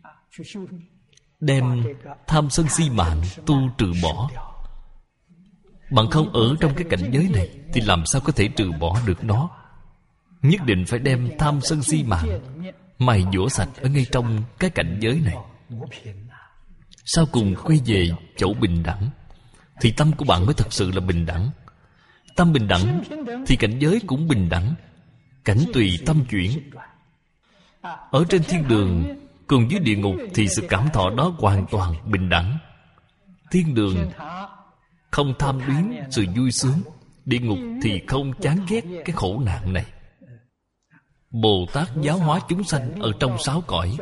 [SPEAKER 1] Đem tham sân si mạng tu trừ bỏ. Bạn không ở trong cái cảnh giới này thì làm sao có thể trừ bỏ được nó? Nhất định phải đem tham sân si mạng mài dũa sạch ở ngay trong cái cảnh giới này. Sau cùng quay về chỗ bình đẳng, thì tâm của bạn mới thật sự là bình đẳng. Tâm bình đẳng thì cảnh giới cũng bình đẳng. Cảnh tùy tâm chuyển. Ở trên thiên đường cùng dưới địa ngục thì sự cảm thọ đó hoàn toàn bình đẳng. Thiên đường không tham luyến sự vui sướng, địa ngục thì không chán ghét cái khổ nạn này. Bồ Tát giáo hóa chúng sanh ở trong sáu cõi.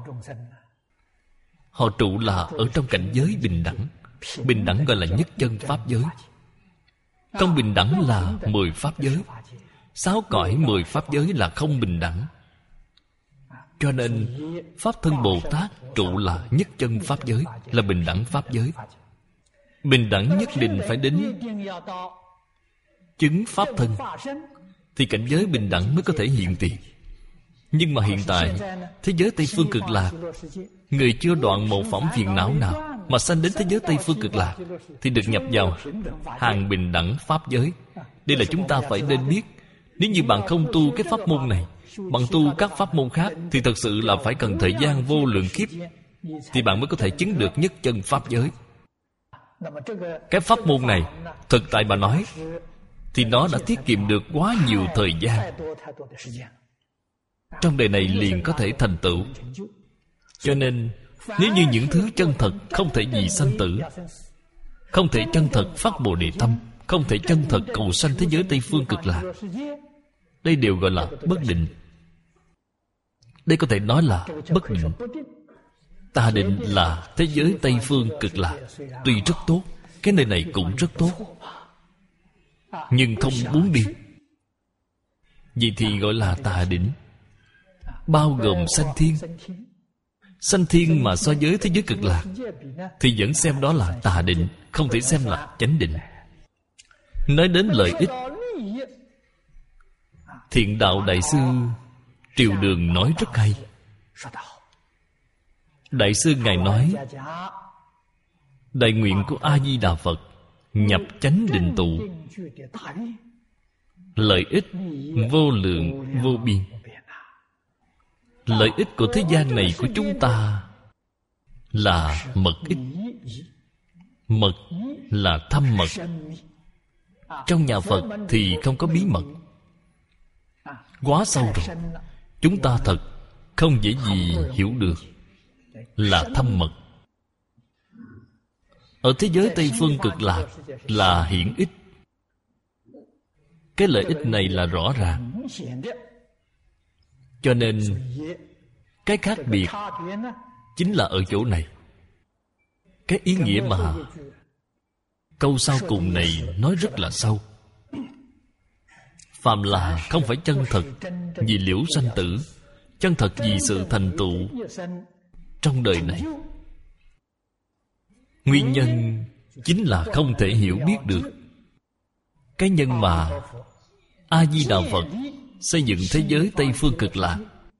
[SPEAKER 1] Họ trụ là ở trong cảnh giới bình đẳng. Bình đẳng gọi là nhất chân pháp giới. Không bình đẳng là mười pháp giới. Sáu cõi mười pháp giới là không bình đẳng. Cho nên Pháp thân Bồ Tát trụ là nhất chân pháp giới, là bình đẳng pháp giới. Bình đẳng nhất định phải đến chứng Pháp thân thì cảnh giới bình đẳng mới có thể hiện tiền. Nhưng mà hiện tại thế giới Tây Phương Cực Lạc, người chưa đoạn một phỏng phiền não nào mà sanh đến thế giới Tây Phương Cực Lạc thì được nhập vào hàng bình đẳng pháp giới. Đây là chúng ta phải nên biết. Nếu như bạn không tu cái pháp môn này, bạn tu các pháp môn khác thì thật sự là phải cần thời gian vô lượng kiếp thì bạn mới có thể chứng được nhất chân pháp giới. Cái pháp môn này, thực tại mà nói, thì nó đã tiết kiệm được quá nhiều thời gian. Trong đời này liền có thể thành tựu. Cho nên, nếu như những thứ chân thật không thể vì sanh tử, không thể chân thật phát Bồ Đề tâm, không thể chân thật cầu sanh thế giới Tây Phương Cực Lạc, đây đều gọi là bất định. Đây có thể nói là bất định. Tà định là thế giới Tây Phương Cực Lạc, tuy rất tốt, cái nơi này cũng rất tốt, nhưng không muốn đi. Vậy thì gọi là tà định, bao gồm sanh thiên. Sanh thiên mà so với thế giới Cực Lạc thì vẫn xem đó là tà định, không thể xem là chánh định. Nói đến lợi ích, Thiện Đạo Đại Sư Triều Đường nói rất hay. Đại sư Ngài nói, đại nguyện của A-di-đà Phật nhập chánh định tụ, lợi ích vô lượng vô biên. Lợi ích của thế gian này của chúng ta là mật ích. Mật là thâm mật. Trong nhà Phật thì không có bí mật. Quá sâu rồi, chúng ta thật không dễ gì hiểu được, là thâm mật. Ở thế giới Tây Phương Cực Lạc là hiển ích. Cái lợi ích này là rõ ràng. Cho nên cái khác biệt chính là ở chỗ này. Cái ý nghĩa mà câu sau cùng này nói rất là sâu. Phàm là không phải chân thật vì liễu sanh tử, chân thật vì sự thành tựu trong đời này, nguyên nhân chính là không thể hiểu biết được. Cái nhân mà A-di-đà Phật xây dựng thế giới Tây Phương Cực Lạc,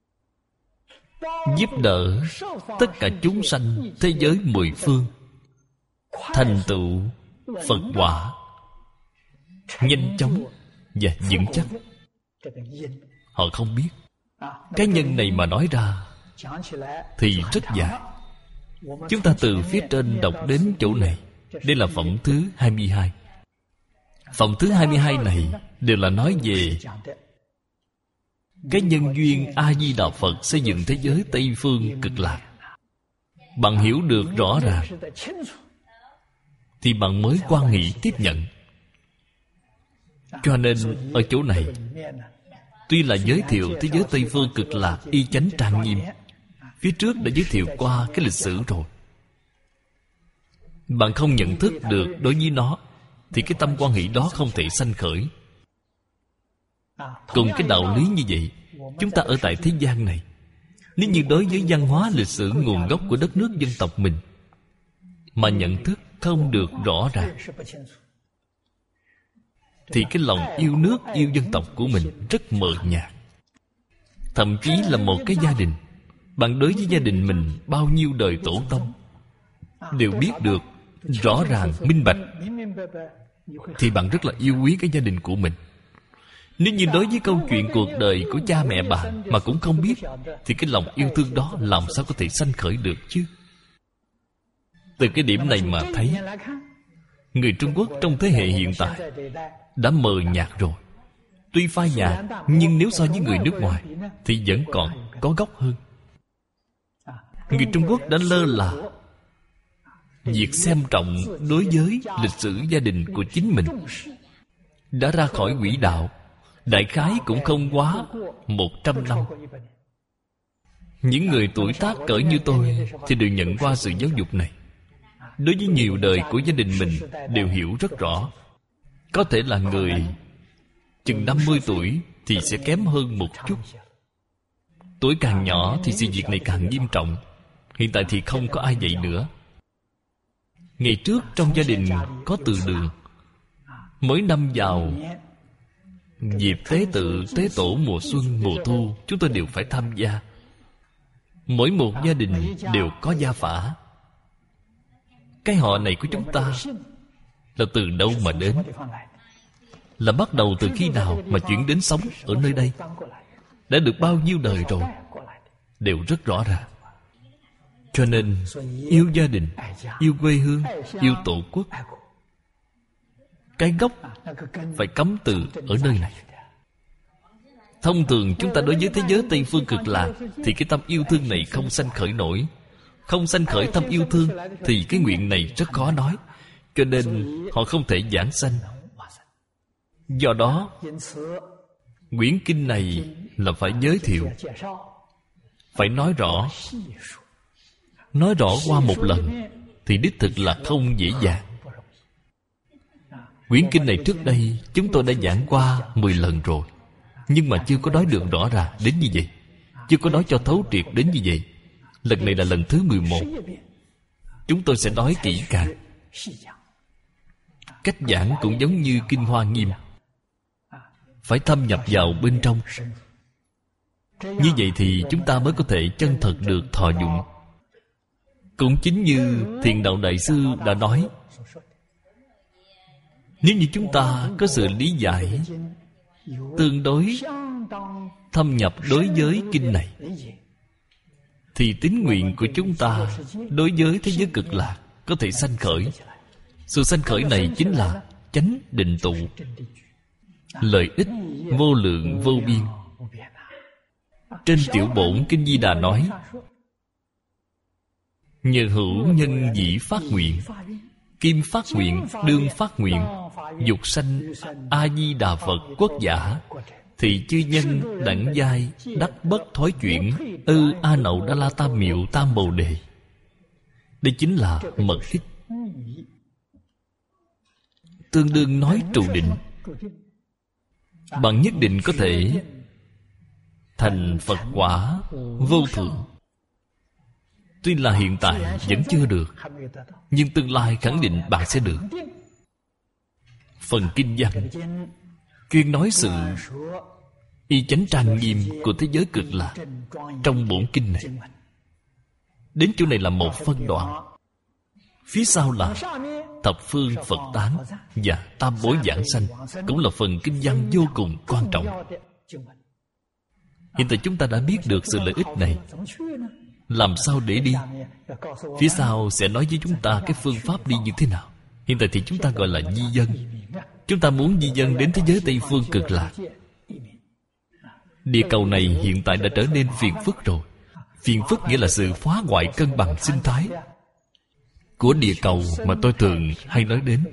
[SPEAKER 1] giúp đỡ tất cả chúng sanh thế giới mười phương thành tựu Phật quả nhanh chóng và vững chắc. Họ không biết. Cái nhân này mà nói ra thì rất dài. Chúng ta từ phía trên đọc đến chỗ này. Đây là phẩm thứ hai mươi hai. Phẩm thứ hai mươi hai này đều là nói về cái nhân duyên A-di-đà Phật xây dựng thế giới Tây Phương Cực Lạc. Bạn hiểu được rõ ràng thì bạn mới quan nghị tiếp nhận. Cho nên ở chỗ này, tuy là giới thiệu thế giới Tây Phương Cực Lạc y chánh trang nghiêm, phía trước đã giới thiệu qua cái lịch sử rồi. Bạn không nhận thức được đối với nó thì cái tâm quan hỷ đó không thể sanh khởi. Cùng cái đạo lý như vậy, chúng ta ở tại thế gian này, nếu như đối với văn hóa lịch sử nguồn gốc của đất nước dân tộc mình mà nhận thức không được rõ ràng, thì cái lòng yêu nước, yêu dân tộc của mình rất mờ nhạt. Thậm chí là một cái gia đình, bạn đối với gia đình mình bao nhiêu đời tổ tông đều biết được rõ ràng, minh bạch, thì bạn rất là yêu quý cái gia đình của mình. Nếu như đối với câu chuyện cuộc đời của cha mẹ bạn mà cũng không biết, thì cái lòng yêu thương đó làm sao có thể sanh khởi được chứ? Từ cái điểm này mà thấy, người Trung Quốc trong thế hệ hiện tại đã mờ nhạt rồi. Tuy phai nhạt, nhưng nếu so với người nước ngoài thì vẫn còn có gốc hơn. Người Trung Quốc đã lơ là việc xem trọng đối với lịch sử gia đình của chính mình, đã ra khỏi quỹ đạo. Đại khái cũng không quá một trăm năm. Những người tuổi tác cỡ như tôi thì đều nhận qua sự giáo dục này. Đối với nhiều đời của gia đình mình đều hiểu rất rõ. Có thể là người chừng năm mươi tuổi thì sẽ kém hơn một chút. Tuổi càng nhỏ thì sự việc này càng nghiêm trọng. Hiện tại thì không có ai vậy nữa. Ngày trước trong gia đình có từ đường. Mỗi năm vào dịp tế tự, tế tổ mùa xuân, mùa thu, chúng tôi đều phải tham gia. Mỗi một gia đình đều có gia phả. Cái họ này của chúng ta là từ đâu mà đến? Là bắt đầu từ khi nào mà chuyển đến sống ở nơi đây? Đã được bao nhiêu đời rồi? Đều rất rõ ràng. Cho nên yêu gia đình, yêu quê hương, yêu tổ quốc, cái gốc phải cắm từ ở nơi này. Thông thường chúng ta đối với thế giới Tây Phương Cực Lạc thì cái tâm yêu thương này không sanh khởi nổi. Không sanh khởi tâm yêu thương thì cái nguyện này rất khó nói. Cho nên họ không thể giảng sanh. Do đó quyển kinh này là phải giới thiệu, phải nói rõ. Nói rõ qua một lần thì đích thực là không dễ dàng. Quyển kinh này trước đây chúng tôi đã giảng qua mười lần rồi, nhưng mà chưa có nói được rõ ràng đến như vậy, chưa có nói cho thấu triệt đến như vậy. Lần này là lần thứ mười một. Chúng tôi sẽ nói kỹ càng. Cách giảng cũng giống như Kinh Hoa Nghiêm, phải thâm nhập vào bên trong. Như vậy thì chúng ta mới có thể chân thật được thọ dụng. Cũng chính như Thiền Đạo Đại Sư đã nói, nếu như chúng ta có sự lý giải tương đối thâm nhập đối với kinh này, thì tín nguyện của chúng ta đối với thế giới Cực Lạc có thể sanh khởi. Sự sanh khởi này chính là chánh định tụ, lợi ích vô lượng vô biên. Trên Tiểu Bổn Kinh Di Đà nói, nhờ hữu nhân dĩ phát nguyện, kim phát nguyện, đương phát nguyện, dục sanh A-di-đà Phật quốc giả, thì chư nhân đẳng giai đắc bất thối chuyển, ư a nậu đa la tam miệu tam bồ đề. Đây chính là mật ích. Tương đương nói trụ định. Bạn nhất định có thể thành Phật quả vô thượng. Tuy là hiện tại vẫn chưa được, nhưng tương lai khẳng định bạn sẽ được. Phần kinh văn chuyên nói sự y chánh trang nghiêm của thế giới Cực Lạc. Trong bổn kinh này, đến chỗ này là một phân đoạn, phía sau là thập phương Phật tán và tam bối giảng sanh, cũng là phần kinh văn vô cùng quan trọng. Hiện tại chúng ta đã biết được sự lợi ích này, làm sao để đi? Phía sau sẽ nói với chúng ta cái phương pháp đi như thế nào. Hiện tại thì chúng ta gọi là di dân. Chúng ta muốn di dân đến thế giới Tây Phương Cực Lạc. Địa cầu này hiện tại đã trở nên phiền phức rồi. Phiền phức nghĩa là sự phá hoại cân bằng sinh thái của địa cầu mà tôi thường hay nói đến.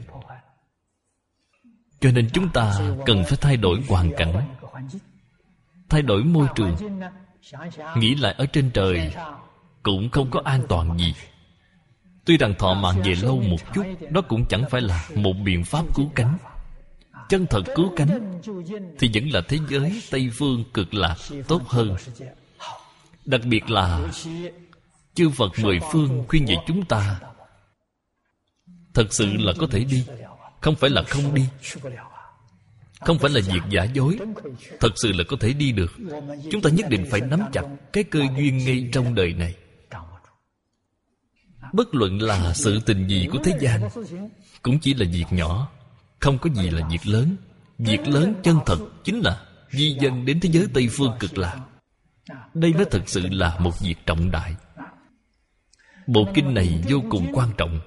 [SPEAKER 1] Cho nên chúng ta cần phải thay đổi hoàn cảnh, thay đổi môi trường. Nghĩ lại ở trên trời cũng không có an toàn gì. Tuy rằng thọ mạng về lâu một chút, đó cũng chẳng phải là một biện pháp cứu cánh. Chân thật cứu cánh thì vẫn là thế giới Tây Phương Cực Lạc tốt hơn. Đặc biệt là chư Phật mười phương khuyên dạy chúng ta, thật sự là có thể đi, không phải là không đi, không phải là việc giả dối. Thật sự là có thể đi được. Chúng ta nhất định phải nắm chặt cái cơ duyên ngay trong đời này. Bất luận là sự tình gì của thế gian, cũng chỉ là việc nhỏ, không có gì là việc lớn. Việc lớn chân thật chính là di dân đến thế giới Tây Phương Cực Lạc. Đây mới thật sự là một việc trọng đại. Bộ kinh này vô cùng quan trọng.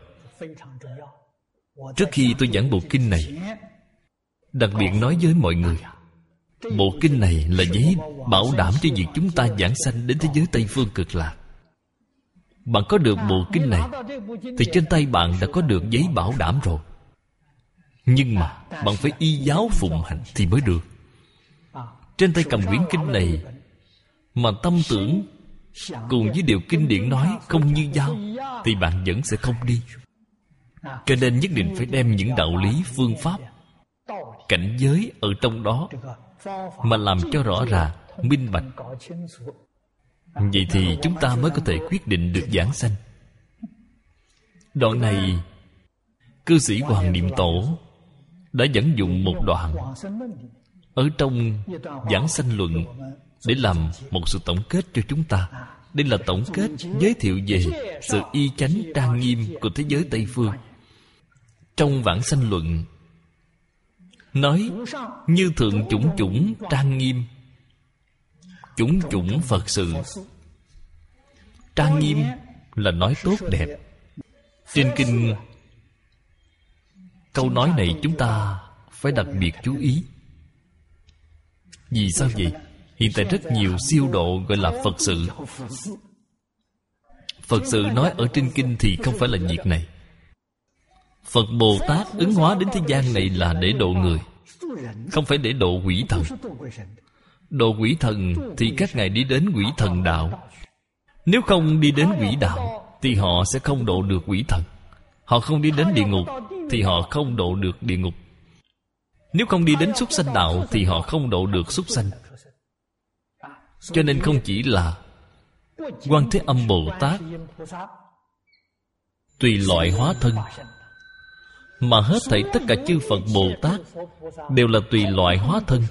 [SPEAKER 1] Trước khi tôi giảng bộ kinh này, đặc biệt nói với mọi người, bộ kinh này là giấy bảo đảm cho việc chúng ta giảng sanh đến thế giới Tây Phương Cực Lạc. Bạn có được bộ kinh này thì trên tay bạn đã có được giấy bảo đảm rồi. Nhưng mà bạn phải y giáo phụng hành thì mới được. Trên tay cầm quyển kinh này mà tâm tưởng cùng với điều kinh điển nói không như nhau, thì bạn vẫn sẽ không đi. Cho nên nhất định phải đem những đạo lý, phương pháp, cảnh giới ở trong đó mà làm cho rõ ràng, minh bạch. Vậy thì chúng ta mới có thể quyết định được giảng sanh. Đoạn này cư sĩ Hoàng Niệm Tổ đã dẫn dụng một đoạn ở trong Giảng Sanh Luận để làm một sự tổng kết cho chúng ta. Đây là tổng kết giới thiệu về sự y chánh trang nghiêm của thế giới Tây Phương. Trong Vãng Sanh Luận nói, như thượng chủng chủng trang nghiêm, chủng chủng Phật sự. Trang nghiêm là nói tốt đẹp. Trên kinh, câu nói này chúng ta phải đặc biệt chú ý. Vì sao vậy? Hiện tại rất nhiều siêu độ gọi là Phật sự. Phật sự nói ở trên kinh thì không phải là việc này. Phật Bồ Tát ứng hóa đến thế gian này là để độ người, không phải để độ quỷ thần. Độ quỷ thần thì các ngài đi đến quỷ thần đạo. Nếu không đi đến quỷ đạo thì họ sẽ không độ được quỷ thần. Họ không đi đến địa ngục thì họ không độ được địa ngục. Nếu không đi đến súc sanh đạo thì họ không độ được súc sanh. Cho nên không chỉ là Quan Thế Âm Bồ Tát tùy loại hóa thân, mà hết thảy tất cả chư Phật Bồ Tát đều là tùy loại hóa thân.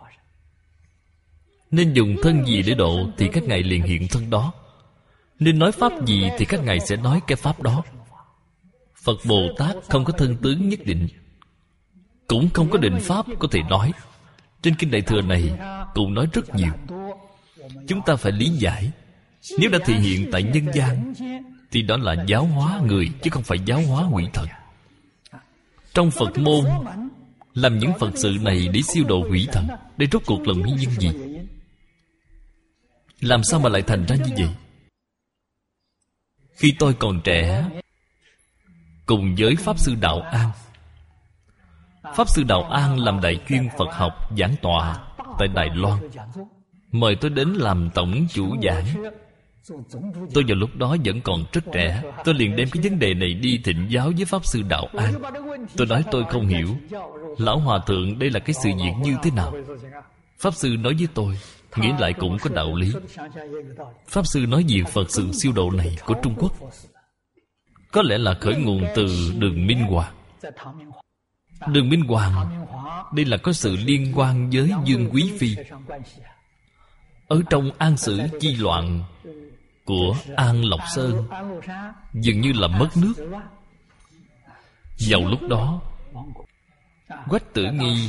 [SPEAKER 1] Nên dùng thân gì để độ thì các ngài liền hiện thân đó. Nên nói pháp gì thì các ngài sẽ nói cái pháp đó. Phật Bồ Tát không có thân tướng nhất định, cũng không có định pháp có thể nói. Trên kinh Đại Thừa này cũng nói rất nhiều. Chúng ta phải lý giải. Nếu đã thể hiện tại nhân gian thì đó là giáo hóa người, chứ không phải giáo hóa quỷ thần. Trong Phật môn làm những Phật sự này để siêu độ quỷ thần, đây rốt cuộc là nguyên nhân gì? Làm sao mà lại thành ra như vậy? Khi tôi còn trẻ, cùng với Pháp Sư Đạo An, Pháp Sư Đạo An làm đại chuyên Phật học giảng tọa tại Đài Loan, mời tôi đến làm tổng chủ giảng. Tôi vào lúc đó vẫn còn rất trẻ. Tôi liền đem cái vấn đề này đi thỉnh giáo với Pháp Sư Đạo An. Tôi nói tôi không hiểu, Lão Hòa Thượng, đây là cái sự việc như thế nào? Pháp Sư nói với tôi, nghĩ lại cũng có đạo lý. Pháp Sư nói việc Phật sự siêu độ này của Trung Quốc có lẽ là khởi nguồn từ Đường Minh Hoàng. Đường Minh Hoàng đây là có sự liên quan với Dương Quý Phi. Ở trong An Sử chi loạn của An Lộc Sơn, dường như là mất nước. Vào lúc đó, Quách Tử Nghi,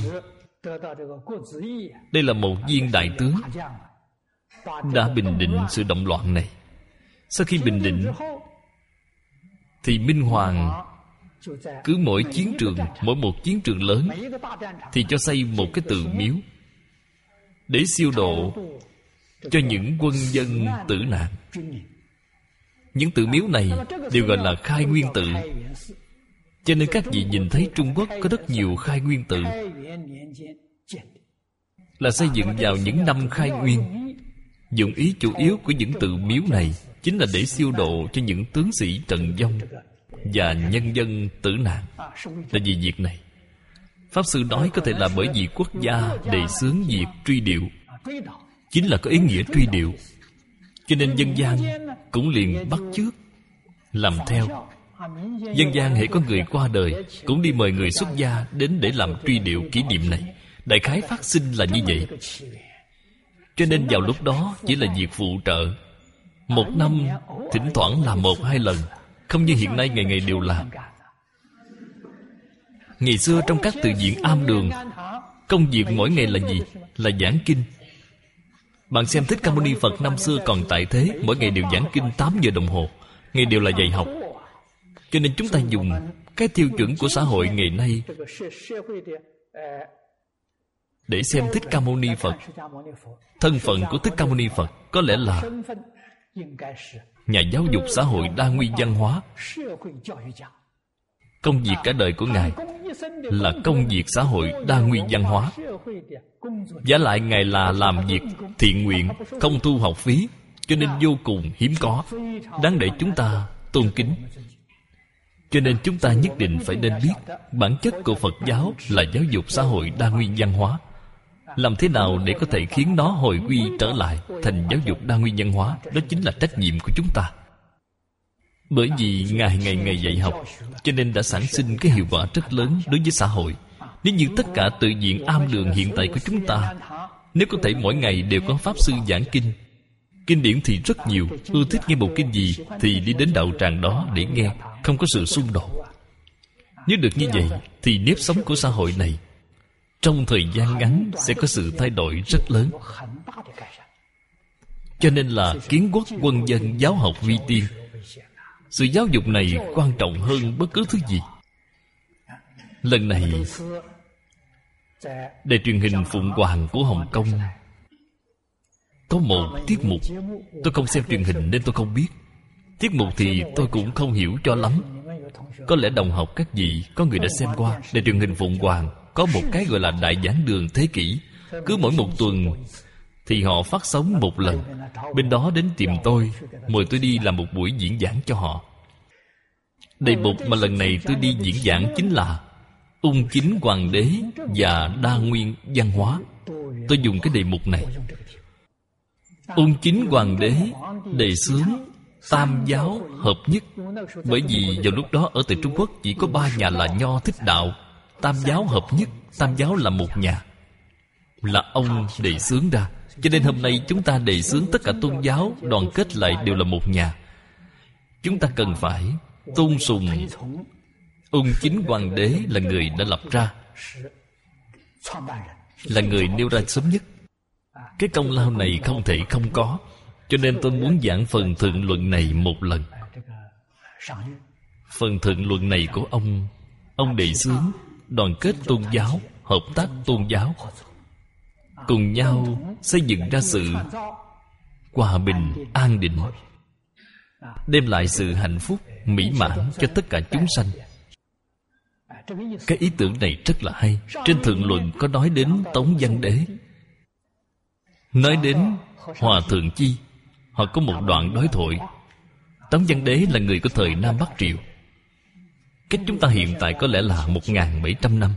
[SPEAKER 1] đây là một viên đại tướng, đã bình định sự động loạn này. Sau khi bình định thì Minh Hoàng cứ mỗi chiến trường, mỗi một chiến trường lớn thì cho xây một cái tự miếu để siêu độ cho những quân dân tử nạn. Những tự miếu này đều gọi là khai nguyên tự. Cho nên các vị nhìn thấy Trung Quốc có rất nhiều khai nguyên tự, là xây dựng vào những năm khai nguyên. Dụng ý chủ yếu của những tự miếu này chính là để siêu độ cho những tướng sĩ trận vong và nhân dân tử nạn. Là vì việc này, Pháp Sư nói có thể là bởi vì quốc gia đề xướng việc truy điệu, chính là có ý nghĩa truy điệu. Cho nên dân gian cũng liền bắt chước làm theo. Dân gian hễ có người qua đời cũng đi mời người xuất gia đến để làm truy điệu kỷ niệm này. Đại khái phát sinh là như vậy. Cho nên vào lúc đó chỉ là việc phụ trợ. Một năm thỉnh thoảng làm một hai lần, không như hiện nay ngày ngày đều làm. Ngày xưa trong các từ viện am đường, công việc mỗi ngày là gì? Là giảng kinh. Bạn xem Thích Ca Mâu Ni Phật năm xưa còn tại thế, mỗi ngày đều giảng kinh tám giờ đồng hồ, ngày đều là dạy học. Cho nên chúng ta dùng cái tiêu chuẩn của xã hội ngày nay để xem Thích Ca Mâu Ni Phật. Thân phận của Thích Ca Mâu Ni Phật có lẽ là nhà giáo dục xã hội đa nguyên văn hóa. Công việc cả đời của Ngài là công việc xã hội đa nguyên văn hóa. Giả lại Ngài là làm việc thiện nguyện, không thu học phí, cho nên vô cùng hiếm có, đáng để chúng ta tôn kính. Cho nên chúng ta nhất định phải nên biết bản chất của Phật giáo là giáo dục xã hội đa nguyên văn hóa. Làm thế nào để có thể khiến nó hồi quy trở lại thành giáo dục đa nguyên văn hóa, đó chính là trách nhiệm của chúng ta. Bởi vì Ngài ngày ngày dạy học, cho nên đã sản sinh cái hiệu quả rất lớn đối với xã hội. Nếu như tất cả tự viện am đường hiện tại của chúng ta, nếu có thể mỗi ngày đều có Pháp Sư giảng kinh, kinh điển thì rất nhiều, ưa thích nghe một kinh gì thì đi đến đạo tràng đó để nghe, không có sự xung đột. Nếu được như vậy thì nếp sống của xã hội này trong thời gian ngắn sẽ có sự thay đổi rất lớn. Cho nên là kiến quốc quân dân giáo học vi tiên, Sự giáo dục này quan trọng hơn bất cứ thứ gì. Lần này đài truyền hình Phụng Hoàng của Hồng Kông có một tiết mục. Tôi không xem truyền hình nên tôi không biết. Tiết mục thì tôi cũng không hiểu cho lắm. Có lẽ đồng học các vị có người đã xem qua. Đài truyền hình Phụng Hoàng có một cái gọi là Đại Giảng Đường Thế Kỷ. Cứ mỗi một tuần thì họ phát sóng một lần. Bên đó đến tìm tôi, mời tôi đi làm một buổi diễn giảng cho họ. Đề mục mà lần này tôi đi diễn giảng chính là Ung Chính Hoàng Đế và Đa Nguyên Văn Hóa. Tôi dùng cái đề mục này. Ung Chính Hoàng Đế đề xướng tam giáo hợp nhất. Bởi vì vào lúc đó ở tại Trung Quốc chỉ có ba nhà là Nho Thích Đạo. Tam giáo hợp nhất. Tam giáo là một nhà, là ông đề xướng ra. Cho nên hôm nay chúng ta đề xướng tất cả tôn giáo đoàn kết lại đều là một nhà. Chúng ta cần phải tôn sùng Ung Chính Hoàng Đế là người đã lập ra, là người nêu ra sớm nhất. Cái công lao này không thể không có. Cho nên tôi muốn giảng phần thượng luận này một lần. Phần thượng luận này của ông, ông đề xướng đoàn kết tôn giáo, hợp tác tôn giáo, cùng nhau xây dựng ra sự hòa bình, an định, đem lại sự hạnh phúc, mỹ mãn cho tất cả chúng sanh. Cái ý tưởng này rất là hay. Trên thượng luận có nói đến Tống Văn Đế, nói đến Hòa Thượng Chi. Họ có một đoạn đối thoại. Tống Văn Đế là người của thời Nam Bắc Triều. Cách chúng ta hiện tại có lẽ là một nghìn bảy trăm năm.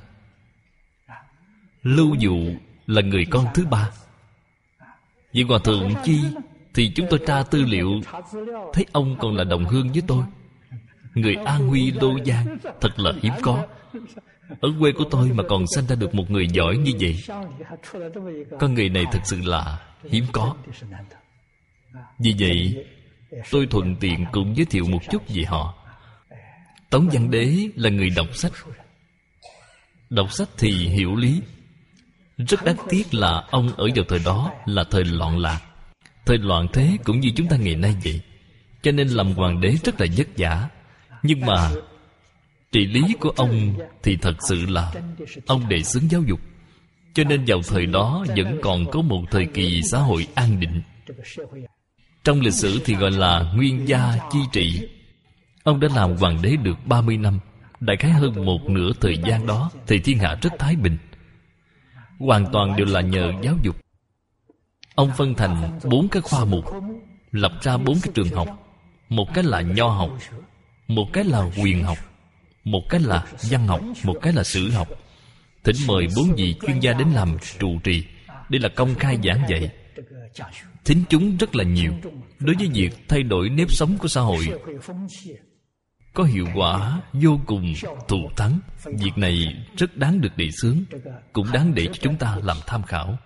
[SPEAKER 1] Lưu Dụ là người con thứ ba. Vì Hòa Thượng Chi thì chúng tôi tra tư liệu thấy ông còn là đồng hương với tôi. Người An Huy Lô Giang, thật là hiếm có. Ở quê của tôi mà còn sanh ra được một người giỏi như vậy. Con người này thật sự là hiếm có. Vì vậy tôi thuận tiện cũng giới thiệu một chút về họ. Tống Văn Đế là người đọc sách. Đọc sách thì hiểu lý. Rất đáng tiếc là ông ở vào thời đó là thời loạn lạc, thời loạn thế cũng như chúng ta ngày nay vậy. Cho nên làm hoàng đế rất là vất vả. Nhưng mà trị lý của ông thì thật sự là ông đề xướng giáo dục. Cho nên vào thời đó vẫn còn có một thời kỳ xã hội an định. Trong lịch sử thì gọi là nguyên gia chi trị. Ông đã làm hoàng đế được ba mươi năm. Đại khái hơn một nửa thời gian đó thì thiên hạ rất thái bình. Hoàn toàn đều là nhờ giáo dục. Ông phân thành bốn cái khoa mục, lập ra bốn cái trường học. Một cái là nho học, một cái là quyền học, một cái là văn học, một cái là sử học. Thỉnh mời bốn vị chuyên gia đến làm trụ trì. Đây là công khai giảng dạy. Thính chúng rất là nhiều. Đối với việc thay đổi nếp sống của xã hội có hiệu quả vô cùng thù thắng. Việc này rất đáng được đề xướng, cũng đáng để cho chúng ta làm tham khảo.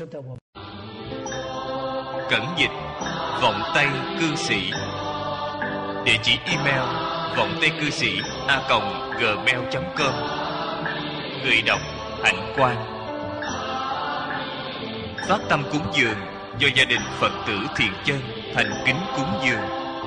[SPEAKER 2] Cẩn dịch vọng tây cư sĩ. Địa chỉ email vọng tây cư sĩ a còng gmail chấm com. Người đọc Hạnh Quang. Phát tâm cúng dường do gia đình Phật tử Thiện Chân thành kính cúng dường.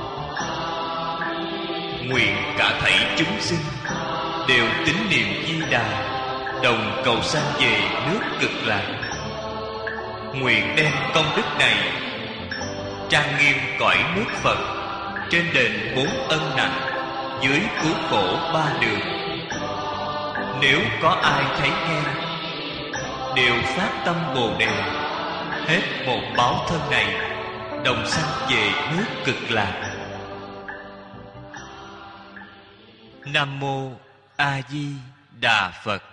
[SPEAKER 2] Nguyện cả thảy chúng sinh đều tín niệm Di Đà, đồng cầu sanh về nước Cực Lạc. Nguyện đem công đức này trang nghiêm cõi nước Phật, trên đền bốn ân nặng, dưới cứu khổ ba đường. Nếu có ai thấy nghe, đều phát tâm Bồ Đề, hết một báo thân này, đồng sanh về nước Cực Lạc. Nam mô A Di Đà Phật.